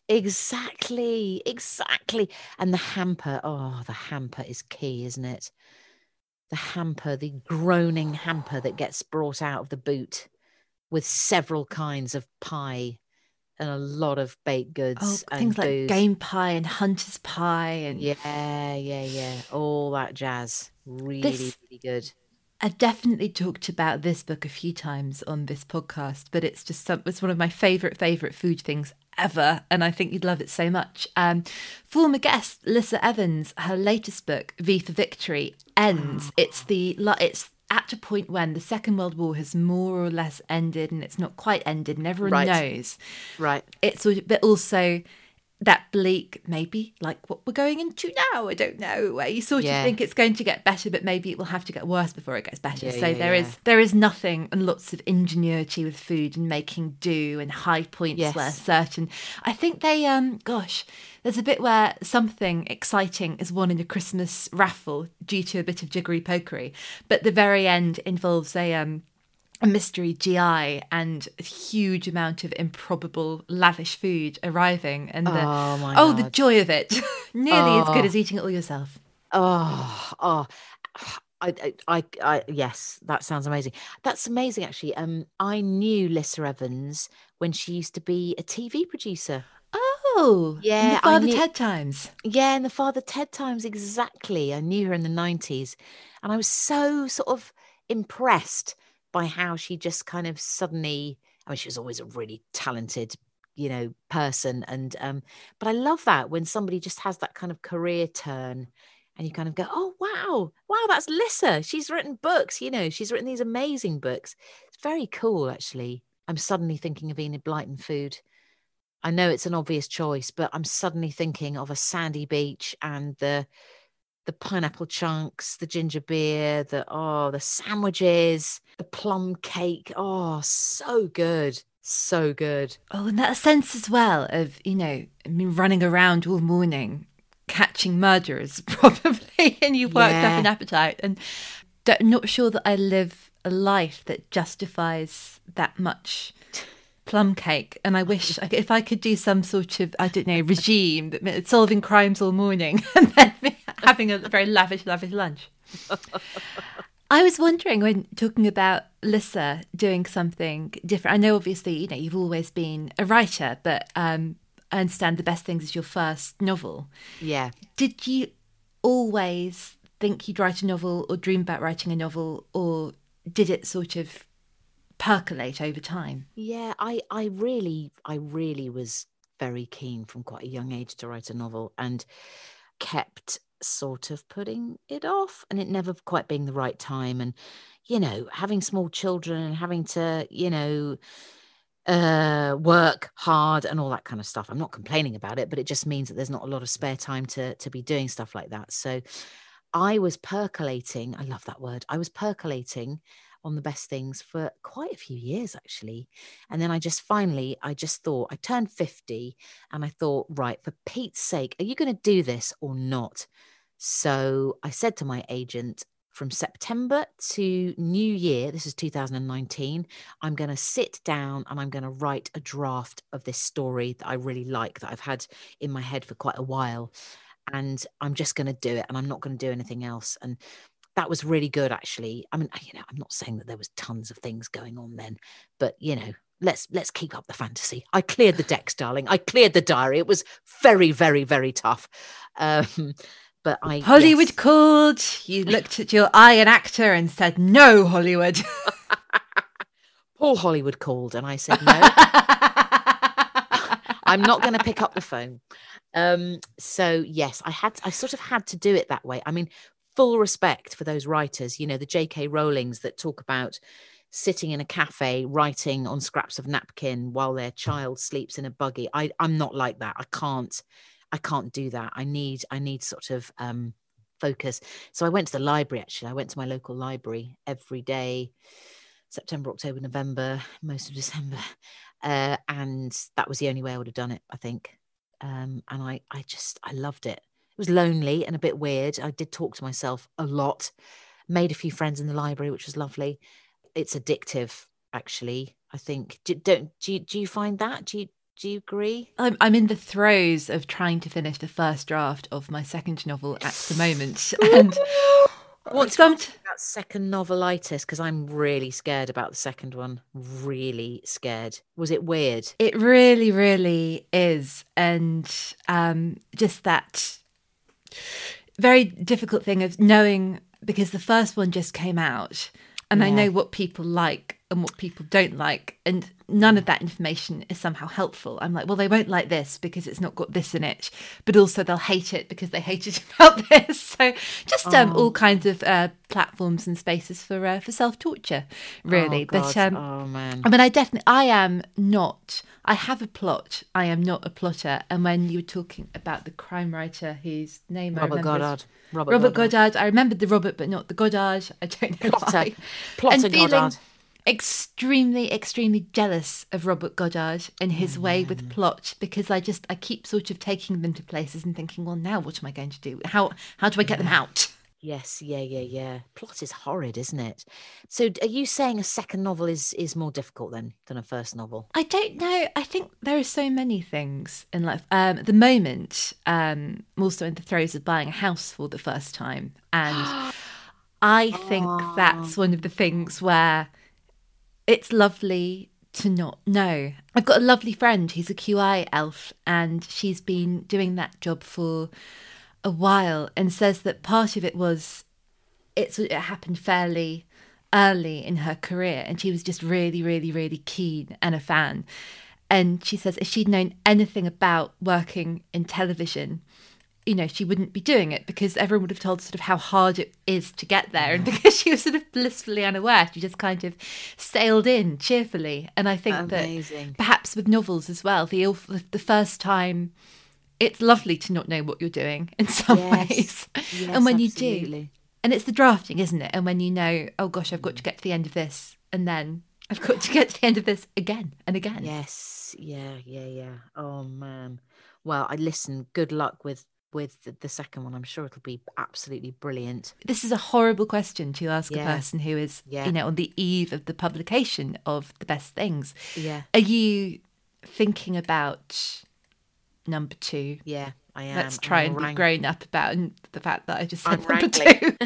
Exactly. Exactly. And the hamper. Oh, the hamper is key, isn't it? The hamper, the groaning hamper that gets brought out of the boot with several kinds of pie and a lot of baked goods. Oh, and things booze. Like game pie and hunter's pie. And yeah, yeah, yeah. All that jazz. Really, this, really good. I've definitely talked about this book a few times on this podcast, but it's just some, it's one of my favourite, favourite food things ever, and I think you'd love it so much. Um, former guest Lyssa Evans, her latest book, V for Victory, ends. Oh. It's the it's at a point when the Second World War has more or less ended, and it's not quite ended, and everyone right. knows. Right. It's but also that bleak, maybe like what we're going into now, I don't know, where you sort yeah. of think it's going to get better, but maybe it will have to get worse before it gets better. Yeah, so yeah, there yeah. is there is nothing and lots of ingenuity with food and making do and high points yes. where certain, I think they, um, gosh, there's a bit where something exciting is won in a Christmas raffle due to a bit of jiggery pokery, but the very end involves a, um, a mystery G I and a huge amount of improbable, lavish food arriving. And the, oh, my oh God. the joy of it. Nearly oh. as good as eating it all yourself. Oh, oh. I, I, I, yes, that sounds amazing. That's amazing, actually. Um, I knew Lyssa Evans when she used to be a T V producer. Oh, yeah, in the Father knew, Ted times. Yeah, in the Father Ted times, exactly. I knew her in the nineties, and I was so sort of impressed by how she just kind of suddenly, I mean, she was always a really talented, you know, person. And, um, but I love that when somebody just has that kind of career turn and you kind of go, oh, wow, wow, that's Lyssa. She's written books, you know, she's written these amazing books. It's very cool, actually. I'm suddenly thinking of Enid Blyton food. I know it's an obvious choice, but I'm suddenly thinking of a sandy beach and the, the pineapple chunks, the ginger beer, the, oh, the sandwiches, the plum cake. Oh, so good. So good. Oh, and that sense as well of, you know, I mean, running around all morning, catching murderers probably, and you've worked yeah. up an appetite. And I'm not sure that I live a life that justifies that much plum cake. And I wish I, if I could do some sort of, I don't know, regime that meant solving crimes all morning and then having a very lavish, lavish lunch. I was wondering, when talking about Lyssa doing something different, I know obviously, you know, you've always been a writer, but um, I understand The Best Things is your first novel. Yeah. Did you always think you'd write a novel or dream about writing a novel, or did it sort of percolate over time? Yeah, I, I really, I really was very keen from quite a young age to write a novel, and kept sort of putting it off, and it never quite being the right time. And, you know, having small children and having to, you know, uh, work hard and all that kind of stuff. I'm not complaining about it, but it just means that there's not a lot of spare time to, to be doing stuff like that. So I was percolating. I love that word. I was percolating on The Best Things for quite a few years, actually. And then I just finally, I just thought, I turned fifty and I thought, right, for Pete's sake, are you going to do this or not? So I said to my agent, from September to New Year, this is two thousand nineteen, I'm going to sit down and I'm going to write a draft of this story that I really like, that I've had in my head for quite a while. And I'm just going to do it, and I'm not going to do anything else. And that was really good, actually. I mean, you know, I'm not saying that there was tons of things going on then, but, you know, let's let's keep up the fantasy. I cleared the decks, darling. I cleared the diary. It was very, very, very tough. Um, but I Hollywood yes. called. You looked at your eye and actor and said, no, Hollywood. Paul Hollywood called and I said, no, I'm not going to pick up the phone. Um, so yes, I had, I sort of had to do it that way. I mean, full respect for those writers, you know, the J K Rowlings that talk about sitting in a cafe, writing on scraps of napkin while their child sleeps in a buggy. I, I'm not like that. I can't, I can't do that. I need, I need sort of um, focus. So I went to the library, actually. I went to my local library every day, September, October, November, most of December. Uh, and that was the only way I would have done it, I think. Um, and I, I just, I loved it. It was lonely and a bit weird. I did talk to myself a lot, made a few friends in the library, which was lovely. It's addictive, actually, I think. Do, don't, do, you, do you find that? Do you, do you agree? I'm, I'm in the throes of trying to finish the first draft of my second novel at the moment. And what's some that second novelitis? Because I'm really scared about the second one. Really scared. Was it weird? It really, really is. And um, just that very difficult thing of knowing, because the first one just came out and yeah. I know what people like and what people don't like. And none of that information is somehow helpful. I'm like, well, they won't like this because it's not got this in it, but also they'll hate it because they hate it about this. So just um, oh. all kinds of uh, platforms and spaces for uh, for self-torture, really. Oh, but um, oh, man. I mean, I definitely, I am not, I have a plot. I am not a plotter. And when you were talking about the crime writer whose name Robert I remember Goddard. Robert, Robert Goddard. Goddard. I remembered the Robert, but not the Goddard. I don't know Plotter. why. Plotter and feeling Goddard. extremely, extremely jealous of Robert Goddard and his mm. way with plot, because I just, I keep sort of taking them to places and thinking, well, now what am I going to do? How, how do I get them out? Yes, yeah, yeah, yeah. Plot is horrid, isn't it? So are you saying a second novel is is more difficult then than a first novel? I don't know. I think there are so many things in life. Um, at the moment, um, I'm also in the throes of buying a house for the first time. And I think oh. that's one of the things where it's lovely to not know. I've got a lovely friend who's a Q I elf, and she's been doing that job for a while, and says that part of it was it's it happened fairly early in her career, and she was just really, really, really keen and a fan. And she says if she'd known anything about working in television, you know, she wouldn't be doing it, because everyone would have told sort of how hard it is to get there. And because she was sort of blissfully unaware, she just kind of sailed in cheerfully. And I think Amazing. that perhaps with novels as well, the the first time, it's lovely to not know what you're doing in some yes. ways. Yes, and when absolutely. you do, and it's the drafting, isn't it? And when you know, oh gosh, I've got to get to the end of this, and then I've got to get to the end of this again and again. Yes, yeah, yeah, yeah. Oh man. Well, I listen, good luck with with the, the second one. I'm sure it'll be absolutely brilliant. This is a horrible question to ask yeah. a person who is, yeah. you know, on the eve of the publication of The Best Things. Yeah. Are you thinking about number two? Yeah, I am. Let's try I'm and be rank- grown up about the fact that I just said I'm number wrangling. two.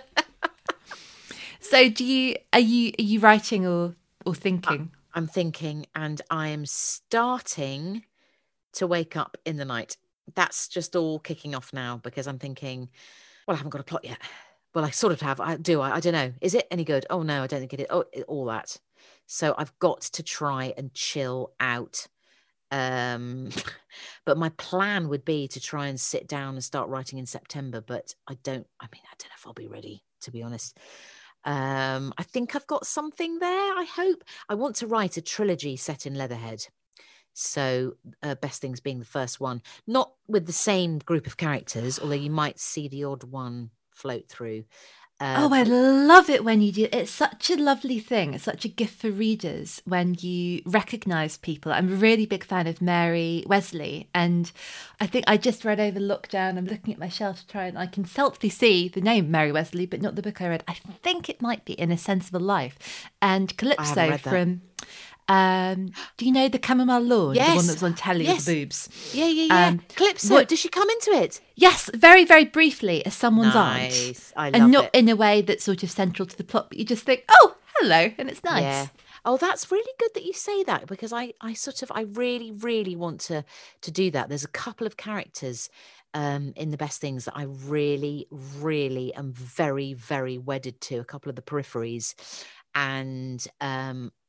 So do you, are you, are you writing or, or thinking? I'm thinking, and I am starting to wake up in the night. That's just all kicking off now, because I'm thinking, well, I haven't got a plot yet. Well, I sort of have. I do. I, I don't know. Is it any good? Oh, no, I don't think it is. Oh, all that. So I've got to try and chill out. Um, but my plan would be to try and sit down and start writing in September. But I don't, I mean, I don't know if I'll be ready, to be honest. Um, I think I've got something there. I hope. I want to write a trilogy set in Leatherhead. So uh, Best Things being the first one, not with the same group of characters, although you might see the odd one float through. Uh, oh, I love it when you do. It's such a lovely thing. It's such a gift for readers when you recognise people. I'm a really big fan of Mary Wesley, and I think I just read over lockdown. I'm looking at my shelf to try and I can stealthily see the name Mary Wesley, but not the book I read. I think it might be In a Sensible Life, and Calypso from. Um, do you know The Chamomile Lawn? Yes. The one that was on telly yes. with the boobs. Yeah, yeah, yeah. Um, Calypso, what, does she come into it? Yes, very, very briefly as someone's nice. aunt. I love and not it. in a way that's sort of central to the plot, but you just think, oh, hello, and it's nice. Yeah. Oh, that's really good that you say that, because I, I sort of, I really, really want to, to do that. There's a couple of characters um, in The Best Things that I really, really am very, very wedded to, a couple of the peripheries. And um,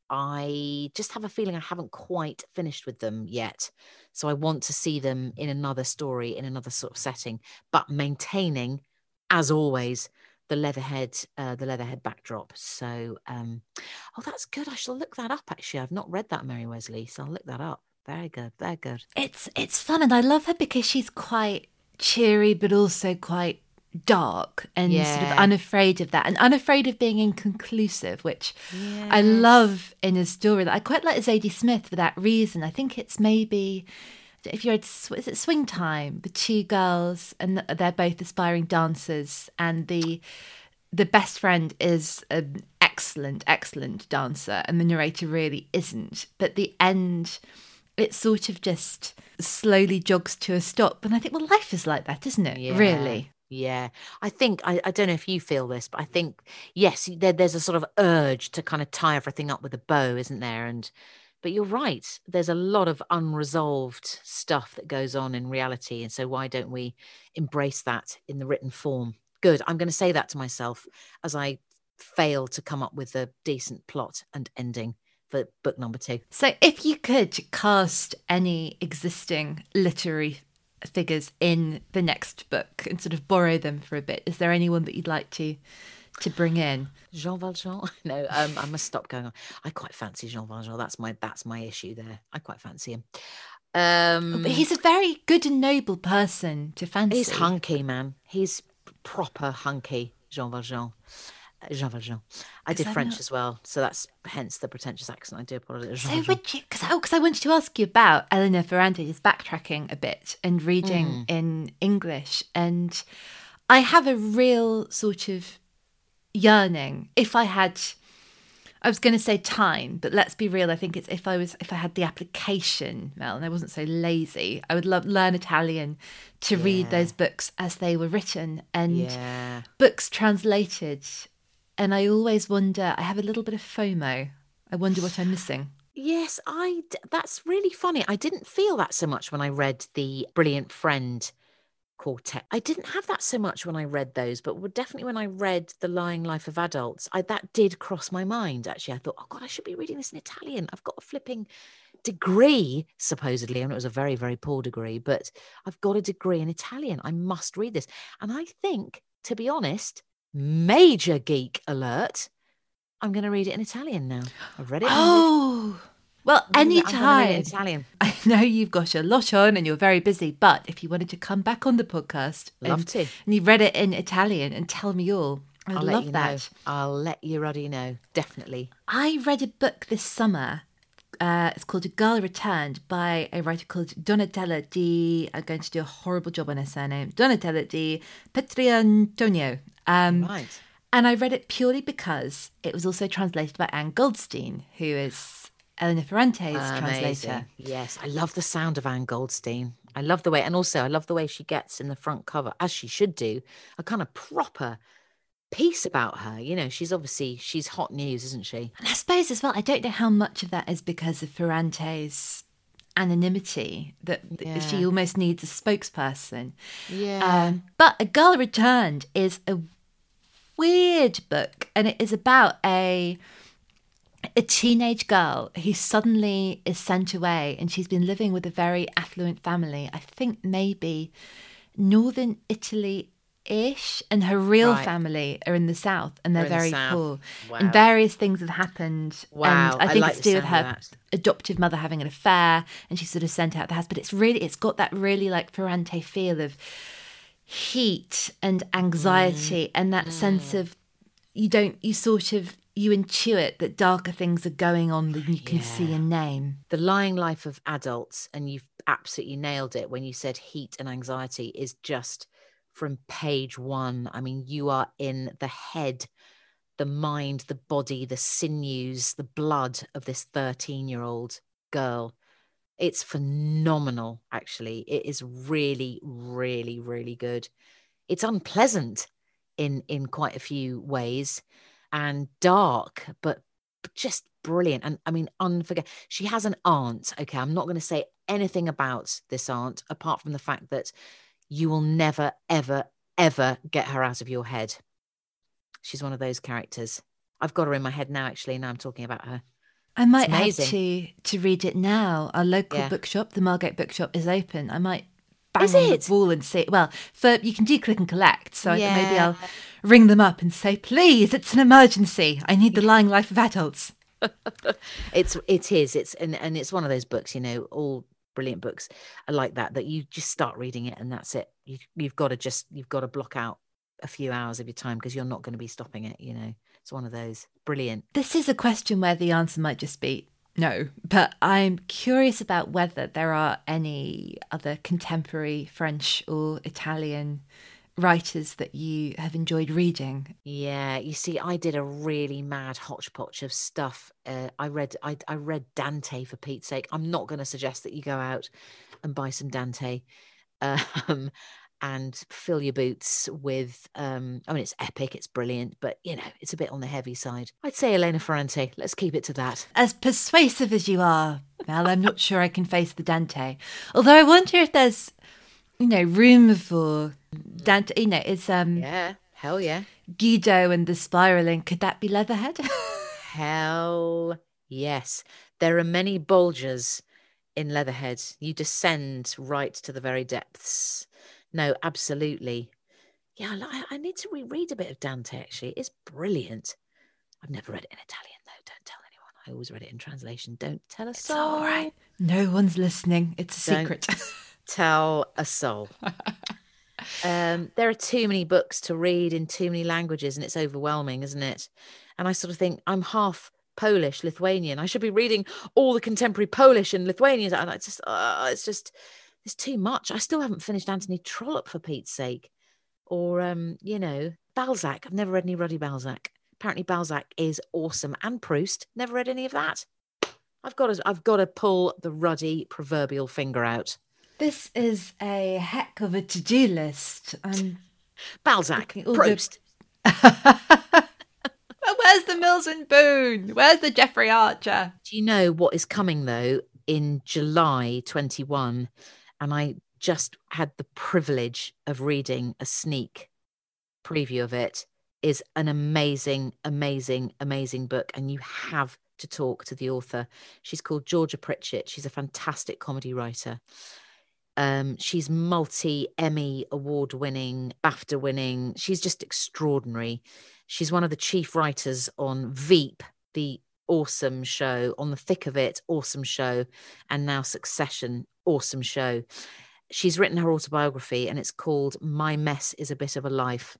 I just have a feeling I haven't quite finished with them yet. So I want to see them in another story, in another sort of setting, but maintaining, as always, the Leatherhead, uh, the Leatherhead backdrop. So, um, oh, that's good. I shall look that up. Actually, I've not read that, Mary Wesley, so I'll look that up. Very good, very good. It's it's fun, and I love her because she's quite cheery, but also quite dark and Yeah. sort of unafraid of that, and unafraid of being inconclusive, which I Yes. love in a story. That I quite like Zadie Smith for that reason. I think it's maybe, if you read, is it Swing Time? The two girls, and they're both aspiring dancers, and the the best friend is an excellent, excellent dancer, and the narrator really isn't. But the end, it sort of just slowly jogs to a stop. And I think, well, life is like that, isn't it? Yeah. Really? Yeah, I think, I, I don't know if you feel this, but I think, yes, there, there's a sort of urge to kind of tie everything up with a bow, isn't there? And, but you're right, there's a lot of unresolved stuff that goes on in reality. And so why don't we embrace that in the written form? Good. I'm going to say that to myself as I fail to come up with a decent plot and ending for book number two. So if you could cast any existing literary figures in the next book and sort of borrow them for a bit, is there anyone that you'd like to to bring in? Jean Valjean? No, um, I must stop going on. I quite fancy Jean Valjean. That's my that's my issue there. I quite fancy him. Um, But he's a very good and noble person to fancy. he's hunky, man. He's proper hunky, Jean Valjean. Uh, Jean Valjean. I did I'm French not- as well, so that's hence the pretentious accent. I do apologise. Jean So Valjean. would you, because oh, 'cause I wanted to ask you about Elena Ferrante, just backtracking a bit and reading Mm. in English. And I have a real sort of yearning, if I had, I was going to say time, but let's be real. I think it's if I was, if I had the application, Mel, and I wasn't so lazy, I would love learn Italian to read Yeah. those books as they were written, and Yeah. books translated. And I always wonder, I have a little bit of FOMO. I wonder what I'm missing. Yes, I. d- That's really funny. I didn't feel that so much when I read the Brilliant Friend quartet. I didn't have that so much when I read those, but would- definitely when I read The Lying Life of Adults, I, that did cross my mind. Actually, I thought, oh God, I should be reading this in Italian. I've got a flipping degree, supposedly, and it was a very, very poor degree, but I've got a degree in Italian. I must read this. And I think, to be honest, major geek alert, I'm going to read it in Italian now. I've read it in English. Oh, well, I'm gonna- I'm gonna read it in anytime. Italian. I know you've got a lot on and you're very busy, but if you wanted to come back on the podcast Love and, to. and you've read it in Italian and tell me all, I'd I'll love let you that. know. I'll let you already know. Definitely. I read a book this summer. Uh, it's called A Girl Returned by a writer called Donatella di, I'm going to do a horrible job on her surname, Donatella di Pietrantonio. Um, Right. And I read it purely because it was also translated by Anne Goldstein, who is Elena Ferrante's translator. Amazing. Yes, I love the sound of Anne Goldstein. I love the way, and also I love the way she gets in the front cover, as she should do, a kind of proper piece about her. You know, she's obviously, she's hot news, isn't she? And I suppose as well, I don't know how much of that is because of Ferrante's anonymity, that Yeah. she almost needs a spokesperson. Yeah. Um, but A Girl Returned is a weird book, and it is about a a teenage girl who suddenly is sent away, and she's been living with a very affluent family. I think maybe northern Italy ish, and her real Right. family are in the south, and they're They're in the very south. poor. Wow. And various things have happened. Wow, And I I think like it's the to do with sound of her that. adoptive mother having an affair, and she's sort of sent out of the house. But it's really, it's got that really like Ferrante feel of heat and anxiety, and that sense of you don't, you sort of, you intuit that darker things are going on than you can see Yeah. and name. The Lying Life of Adults, and you've absolutely nailed it when you said heat and anxiety, is just from page one. I mean, you are in the head, the mind, the body, the sinews, the blood of this thirteen-year-old girl. It's phenomenal, actually. It is really, really, really good. It's unpleasant in in quite a few ways, and dark, but just brilliant. And I mean, unforgettable. She has an aunt. Okay, I'm not going to say anything about this aunt apart from the fact that you will never, ever, ever get her out of your head. She's one of those characters. I've got her in my head now, actually. Now I'm talking about her. I might have to to read it now. Our local Yeah. bookshop, the Margate Bookshop, is open. I might bang Is on it? the wall and say, well, for you can do click and collect. So I thought maybe Yeah. I'll ring them up and say, please, it's an emergency. I need the Lying Life of Adults. It's it is it's and, and it's one of those books, you know, all brilliant books are like that, that you just start reading it and that's it. You, you've got to just you've got to block out a few hours of your time because you're not going to be stopping it, you know. It's one of those. Brilliant. This is a question where the answer might just be no, but I'm curious about whether there are any other contemporary French or Italian writers that you have enjoyed reading. Yeah, you see, I did a really mad hodgepodge of stuff. Uh, I read, I, I read Dante, for Pete's sake. I'm not going to suggest that you go out and buy some Dante, um, and fill your boots with. Um, I mean, it's epic, it's brilliant, but you know, it's a bit on the heavy side. I'd say Elena Ferrante. Let's keep it to that. As persuasive as you are, Mel, I'm not sure I can face the Dante. Although I wonder if there's, you know, room for Dante. You know, it's um, Yeah, hell yeah. Guido and the spiraling. Could that be Leatherhead? Hell yes. There are many bulges in Leatherhead. You descend right to the very depths. No, absolutely. Yeah, I, I need to reread a bit of Dante, actually. It's brilliant. I've never read it in Italian, though. Don't tell anyone. I always read it in translation. Don't tell a It's soul. all right. No one's listening. It's a Don't secret. tell a soul. Um, there are too many books to read in too many languages, and it's overwhelming, isn't it? And I sort of think I'm half Polish, Lithuanian. I should be reading all the contemporary Polish and Lithuanian. And I just, uh, it's just, it's too much. I still haven't finished Anthony Trollope, for Pete's sake, or um, you know, Balzac. I've never read any Ruddy Balzac. Apparently, Balzac is awesome, and Proust. Never read any of that. I've got to, I've got to pull the ruddy proverbial finger out. This is a heck of a to-do list. Um, Balzac, all the- Proust. Well, where's the Mills and Boone? Where's the Jeffrey Archer? Do you know what is coming, though, in July twenty-one? And I just had the privilege of reading a sneak preview of it. Is an amazing, amazing, amazing book. And you have to talk to the author. She's called Georgia Pritchett. She's a fantastic comedy writer. Um, she's multi-Emmy award-winning, BAFTA-winning. She's just extraordinary. She's one of the chief writers on Veep, the awesome show, On the Thick of It, awesome show, and now Succession, awesome show. She's written her autobiography, and it's called My Mess is a Bit of a Life.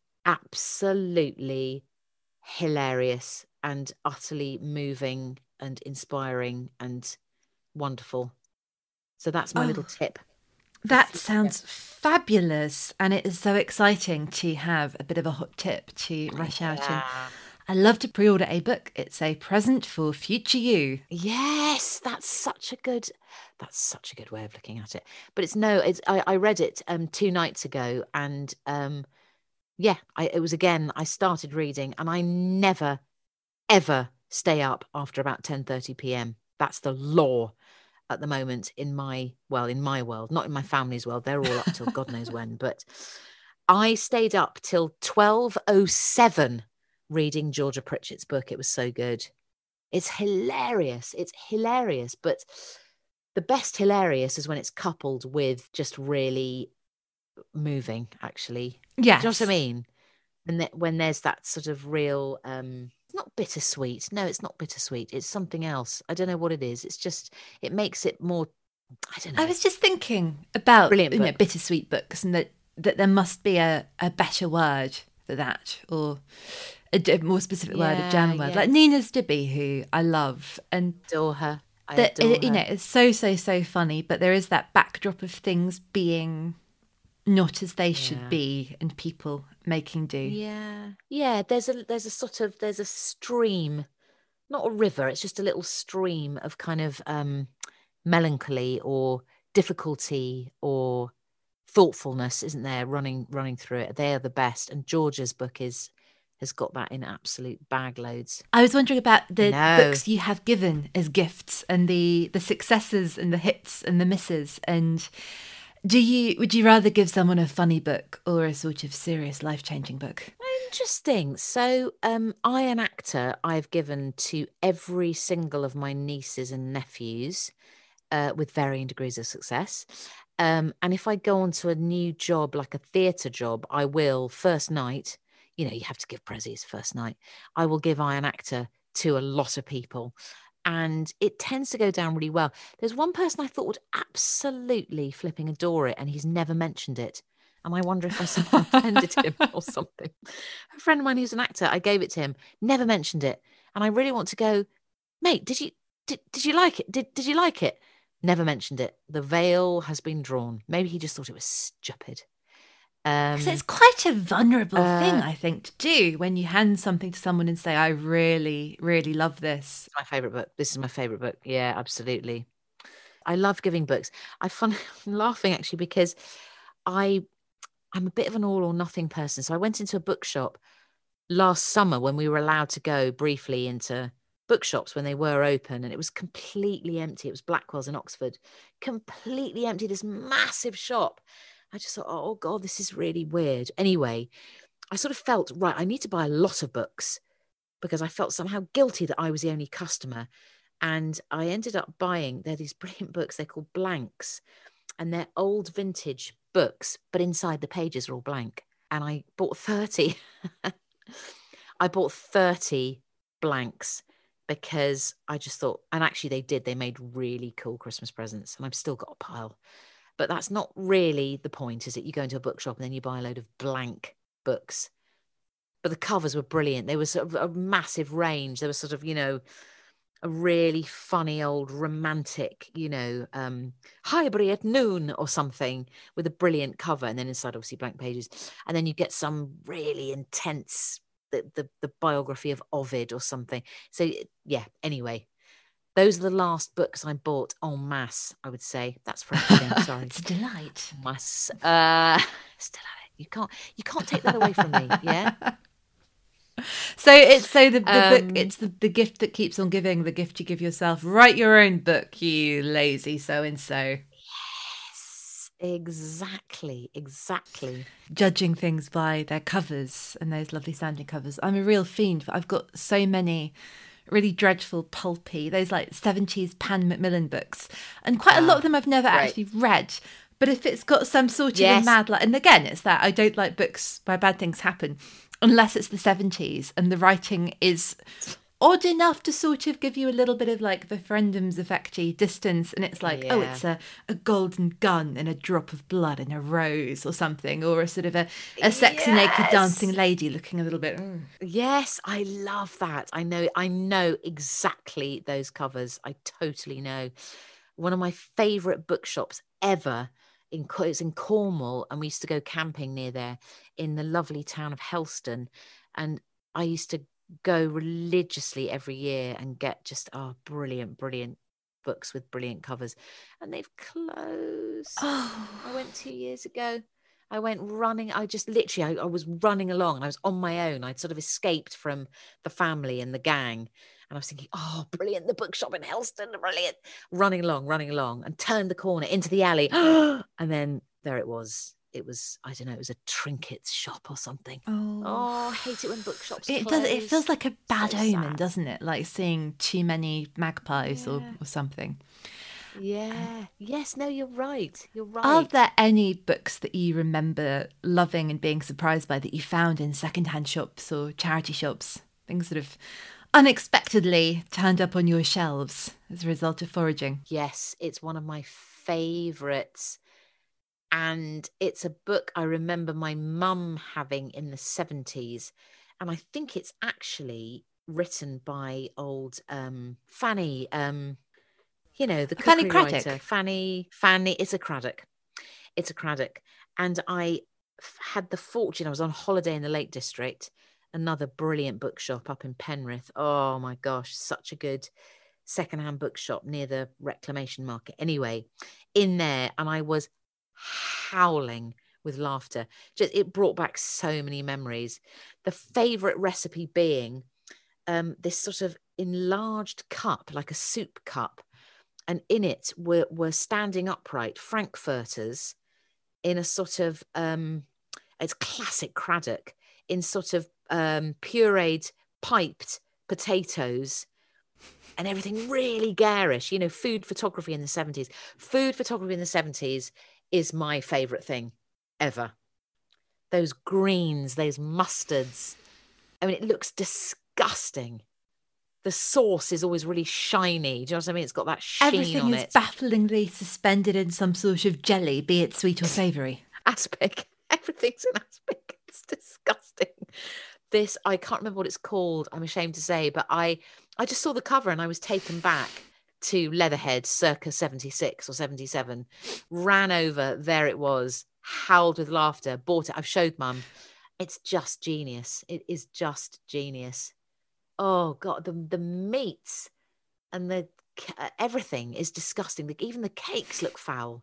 Absolutely hilarious and utterly moving and inspiring and wonderful. So that's my Oh. little tip. That sounds fabulous. And it is so exciting to have a bit of a hot tip to rush out and I love to pre-order a book. It's a present for future you. Yes, that's such a good that's such a good way of looking at it. But it's no, it's I, I read it um two nights ago and um yeah, I it was again, I started reading and I never ever stay up after about ten thirty p.m. That's the law at the moment in my well, in my world, not in my family's world. They're all up till God knows when, but I stayed up till twelve oh seven reading Georgia Pritchett's book. It was so good. It's hilarious. It's hilarious. But the best hilarious is when it's coupled with just really moving, actually. Yes. Do you know what I mean? And that when there's that sort of real, um, it's not bittersweet. No, it's not bittersweet. It's something else. I don't know what it is. It's just, it makes it more, I don't know. I was just thinking about Brilliant you know, book. bittersweet books and that, that there must be a, a better word for that or a d- more specific word, a Yeah, Jan word. yeah. Like Nina's Dibby, who I love. And adore her. I that, adore it, you her. know, it's so, so, so funny, but there is that backdrop of things being not as they should Yeah. be and people making do. Yeah, yeah. There's a there's a sort of there's a stream, not a river. It's just a little stream of kind of um, melancholy or difficulty or thoughtfulness, isn't there? Running running through it. They are the best. And Georgia's book is has got that in absolute bag loads. I was wondering about the No. books you have given as gifts and the the successes and the hits and the misses and Do you, would you rather give someone a funny book or a sort of serious life-changing book? Interesting. So um, I, an actor, I've given to every single of my nieces and nephews uh, with varying degrees of success. Um, and if I go on to a new job, like a theatre job, I will, first night, you know, you have to give prezzies first night. I will give I, an actor to a lot of people. And it tends to go down really well. There's one person I thought would absolutely flipping adore it, and he's never mentioned it. And I wonder if I somehow offended him or something. A friend of mine who's an actor, I gave it to him, never mentioned it. And I really want to go, mate, did you did, did you like it? Did did you like it? Never mentioned it. The veil has been drawn. Maybe he just thought it was stupid. Um, so it's quite a vulnerable uh, thing, I think, to do when you hand something to someone and say, I really, really love this. It's my favourite book. This is my favourite book. Yeah, absolutely. I love giving books. I find I'm laughing actually because I, I'm a bit of an all or nothing person. So I went into a bookshop last summer when we were allowed to go briefly into bookshops when they were open, and it was completely empty. It was Blackwell's in Oxford. Completely empty, this massive shop. I just thought, oh God, this is really weird. Anyway, I sort of felt, right, I need to buy a lot of books because I felt somehow guilty that I was the only customer. And I ended up buying, they're these brilliant books, they're called Blanks, and they're old vintage books, but inside the pages are all blank. And I bought thirty. I bought thirty blanks because I just thought, and actually they did, they made really cool Christmas presents, and I've still got a pile. But that's not really the point, is it? You go into a bookshop and then you buy a load of blank books. But the covers were brilliant. There was sort of a massive range. There was sort of, you know, a really funny old romantic, you know, um, Highbury at noon or something with a brilliant cover. And then inside, obviously, blank pages. And then you get some really intense, the, the, the biography of Ovid or something. So, yeah, anyway. Those are the last books I bought en masse, I would say. That's French again, sorry. It's a delight. Masse. Uh, it's delight. You can't, you can't take that away from me, yeah? So it's so the, the Um, book, it's the, the gift that keeps on giving, the gift you give yourself. Write your own book, you lazy so-and-so. Yes, exactly, exactly. Judging things by their covers and those lovely sounding covers. I'm a real fiend. I've got so many really dreadful, pulpy, those like seventies Pan Macmillan books. And quite a lot of them I've never right. actually read. But if it's got some sort of Yes. a mad, like, and again, it's that I don't like books where bad things happen unless it's the seventies and the writing is odd enough to sort of give you a little bit of like referendums effecty distance, and it's like, Yeah. oh, it's a, a golden gun and a drop of blood and a rose or something, or a sort of a, a sexy naked Yes. dancing lady looking a little bit. mm. Yes, I love that. I know, I know exactly those covers. I totally know. One of my favourite bookshops ever in Co- it's in Cornwall, and we used to go camping near there in the lovely town of Helston, and I used to go religiously every year and get just oh brilliant, brilliant books with brilliant covers, and they've closed. Oh. I went two years ago. I went running. I just literally, I, I was running along and I was on my own. I'd sort of escaped from the family and the gang. And I was thinking, oh, brilliant, the bookshop in Helston, brilliant. Running along, running along, and turned the corner into the alley. And then there it was. It was, I don't know, it was a trinkets shop or something. Oh. Oh, I hate it when bookshops It close. does. It feels like a bad So omen, sad. doesn't it? Like seeing too many magpies or, Yeah. or something. Yeah. Yes, no, you're right. You're right. Are there any books that you remember loving and being surprised by that you found in secondhand shops or charity shops? Things sort of unexpectedly turned up on your shelves as a result of foraging. Yes, it's one of my favourites. And it's a book I remember my mum having in the seventies. And I think it's actually written by old um, Fanny, um, you know, the Fanny cookery Craddock. writer. Fanny, Fanny, it's a Craddock. It's a Craddock. And I f- had the fortune, I was on holiday in the Lake District, another brilliant bookshop up in Penrith. Oh my gosh, such a good secondhand bookshop near the Reclamation Market. Anyway, in there, and I was howling with laughter. Just it brought back so many memories. The favourite recipe being um, this sort of enlarged cup, like a soup cup, and in it were were standing upright frankfurters in a sort of, um, it's classic Craddock, in sort of um, pureed, piped potatoes and everything really garish. You know, food photography in the seventies. Food photography in the seventies is my favourite thing ever. Those greens, those mustards. I mean, it looks disgusting. The sauce is always really shiny. Do you know what I mean? It's got that sheen Everything on is it. bafflingly suspended in some sort of jelly, be it sweet or savoury. Aspic. Everything's an aspic. It's disgusting. This, I can't remember what it's called, I'm ashamed to say, but I, I just saw the cover and I was taken back to Leatherhead circa seventy-six or seventy-seven. Ran over, there it was, howled with laughter, bought it. I've showed Mum. It's just genius. It is just genius. Oh God, the the meats and the everything is disgusting. The, even the cakes look foul.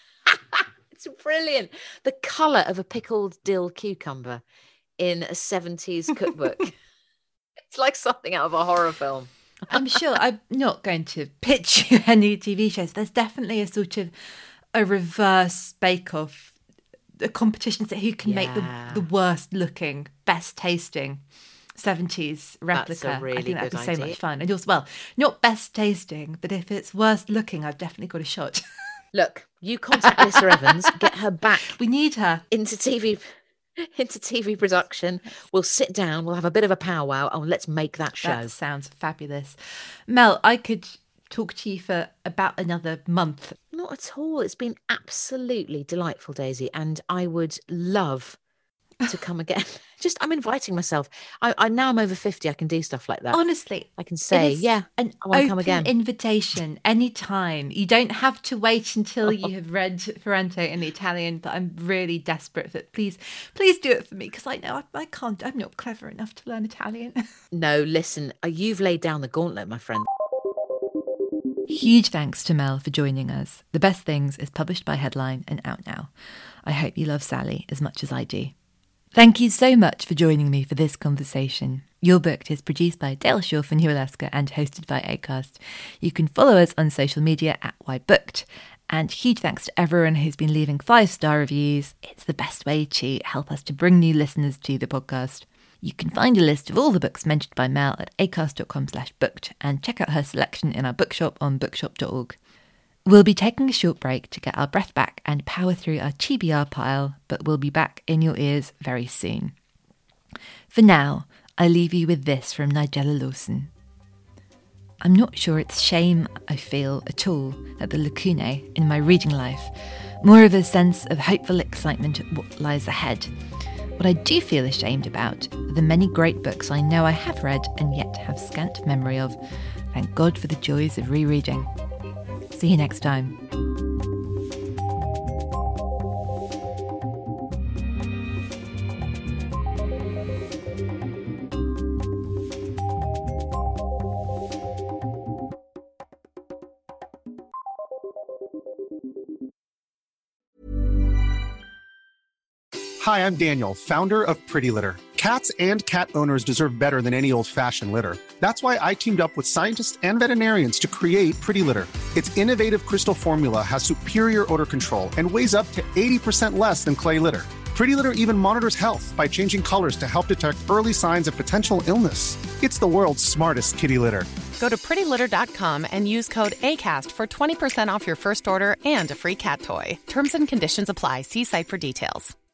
It's brilliant. The colour of a pickled dill cucumber in a seventies cookbook. It's like something out of a horror film. I'm sure I'm not going to pitch you any T V shows. There's definitely a sort of a reverse bake-off, a competition to who can Yeah. make the, the worst looking, best tasting seventies replica. That's a really I think that'd good be so idea. much fun. And also, well, not best tasting, but if it's worst looking, I've definitely got a shot. Look, you contact Lisa Evans, get her back We need her. into T V into T V production. We'll sit down, we'll have a bit of a powwow, and let's make that show. That sounds fabulous. Mel, I could talk to you for about another month. Not at all. It's been absolutely delightful, Daisy, and I would love to come again. Just, I'm inviting myself. I, I now I'm over fifty. I can do stuff like that. Honestly, I can say, it is yeah, an I want to come open again. invitation anytime. You don't have to wait until you have read Ferrante in the Italian, but I'm really desperate for it. Please, please do it for me, because I know I, I can't, I'm not clever enough to learn Italian. No, listen, uh, you've laid down the gauntlet, my friend. Huge thanks to Mel for joining us. The Best Things is published by Headline and out now. I hope you love Sally as much as I do. Thank you so much for joining me for this conversation. You're Booked is produced by Dale Shaw for New Alaska and hosted by Acast. You can follow us on social media at Why Booked. And huge thanks to everyone who's been leaving five-star reviews. It's the best way to help us to bring new listeners to the podcast. You can find a list of all the books mentioned by Mel at acast.com slash booked and check out her selection in our bookshop on bookshop dot org. We'll be taking a short break to get our breath back and power through our T B R pile, but we'll be back in your ears very soon. For now, I leave you with this from Nigella Lawson. I'm not sure it's shame I feel at all at the lacunae in my reading life, more of a sense of hopeful excitement at what lies ahead. What I do feel ashamed about are the many great books I know I have read and yet have scant memory of. Thank God for the joys of rereading. See you next time. Hi, I'm Daniel, founder of Pretty Litter. Cats and cat owners deserve better than any old-fashioned litter. That's why I teamed up with scientists and veterinarians to create Pretty Litter. Its innovative crystal formula has superior odor control and weighs up to eighty percent less than clay litter. Pretty Litter even monitors health by changing colors to help detect early signs of potential illness. It's the world's smartest kitty litter. Go to pretty litter dot com and use code ACAST for twenty percent off your first order and a free cat toy. Terms and conditions apply. See site for details.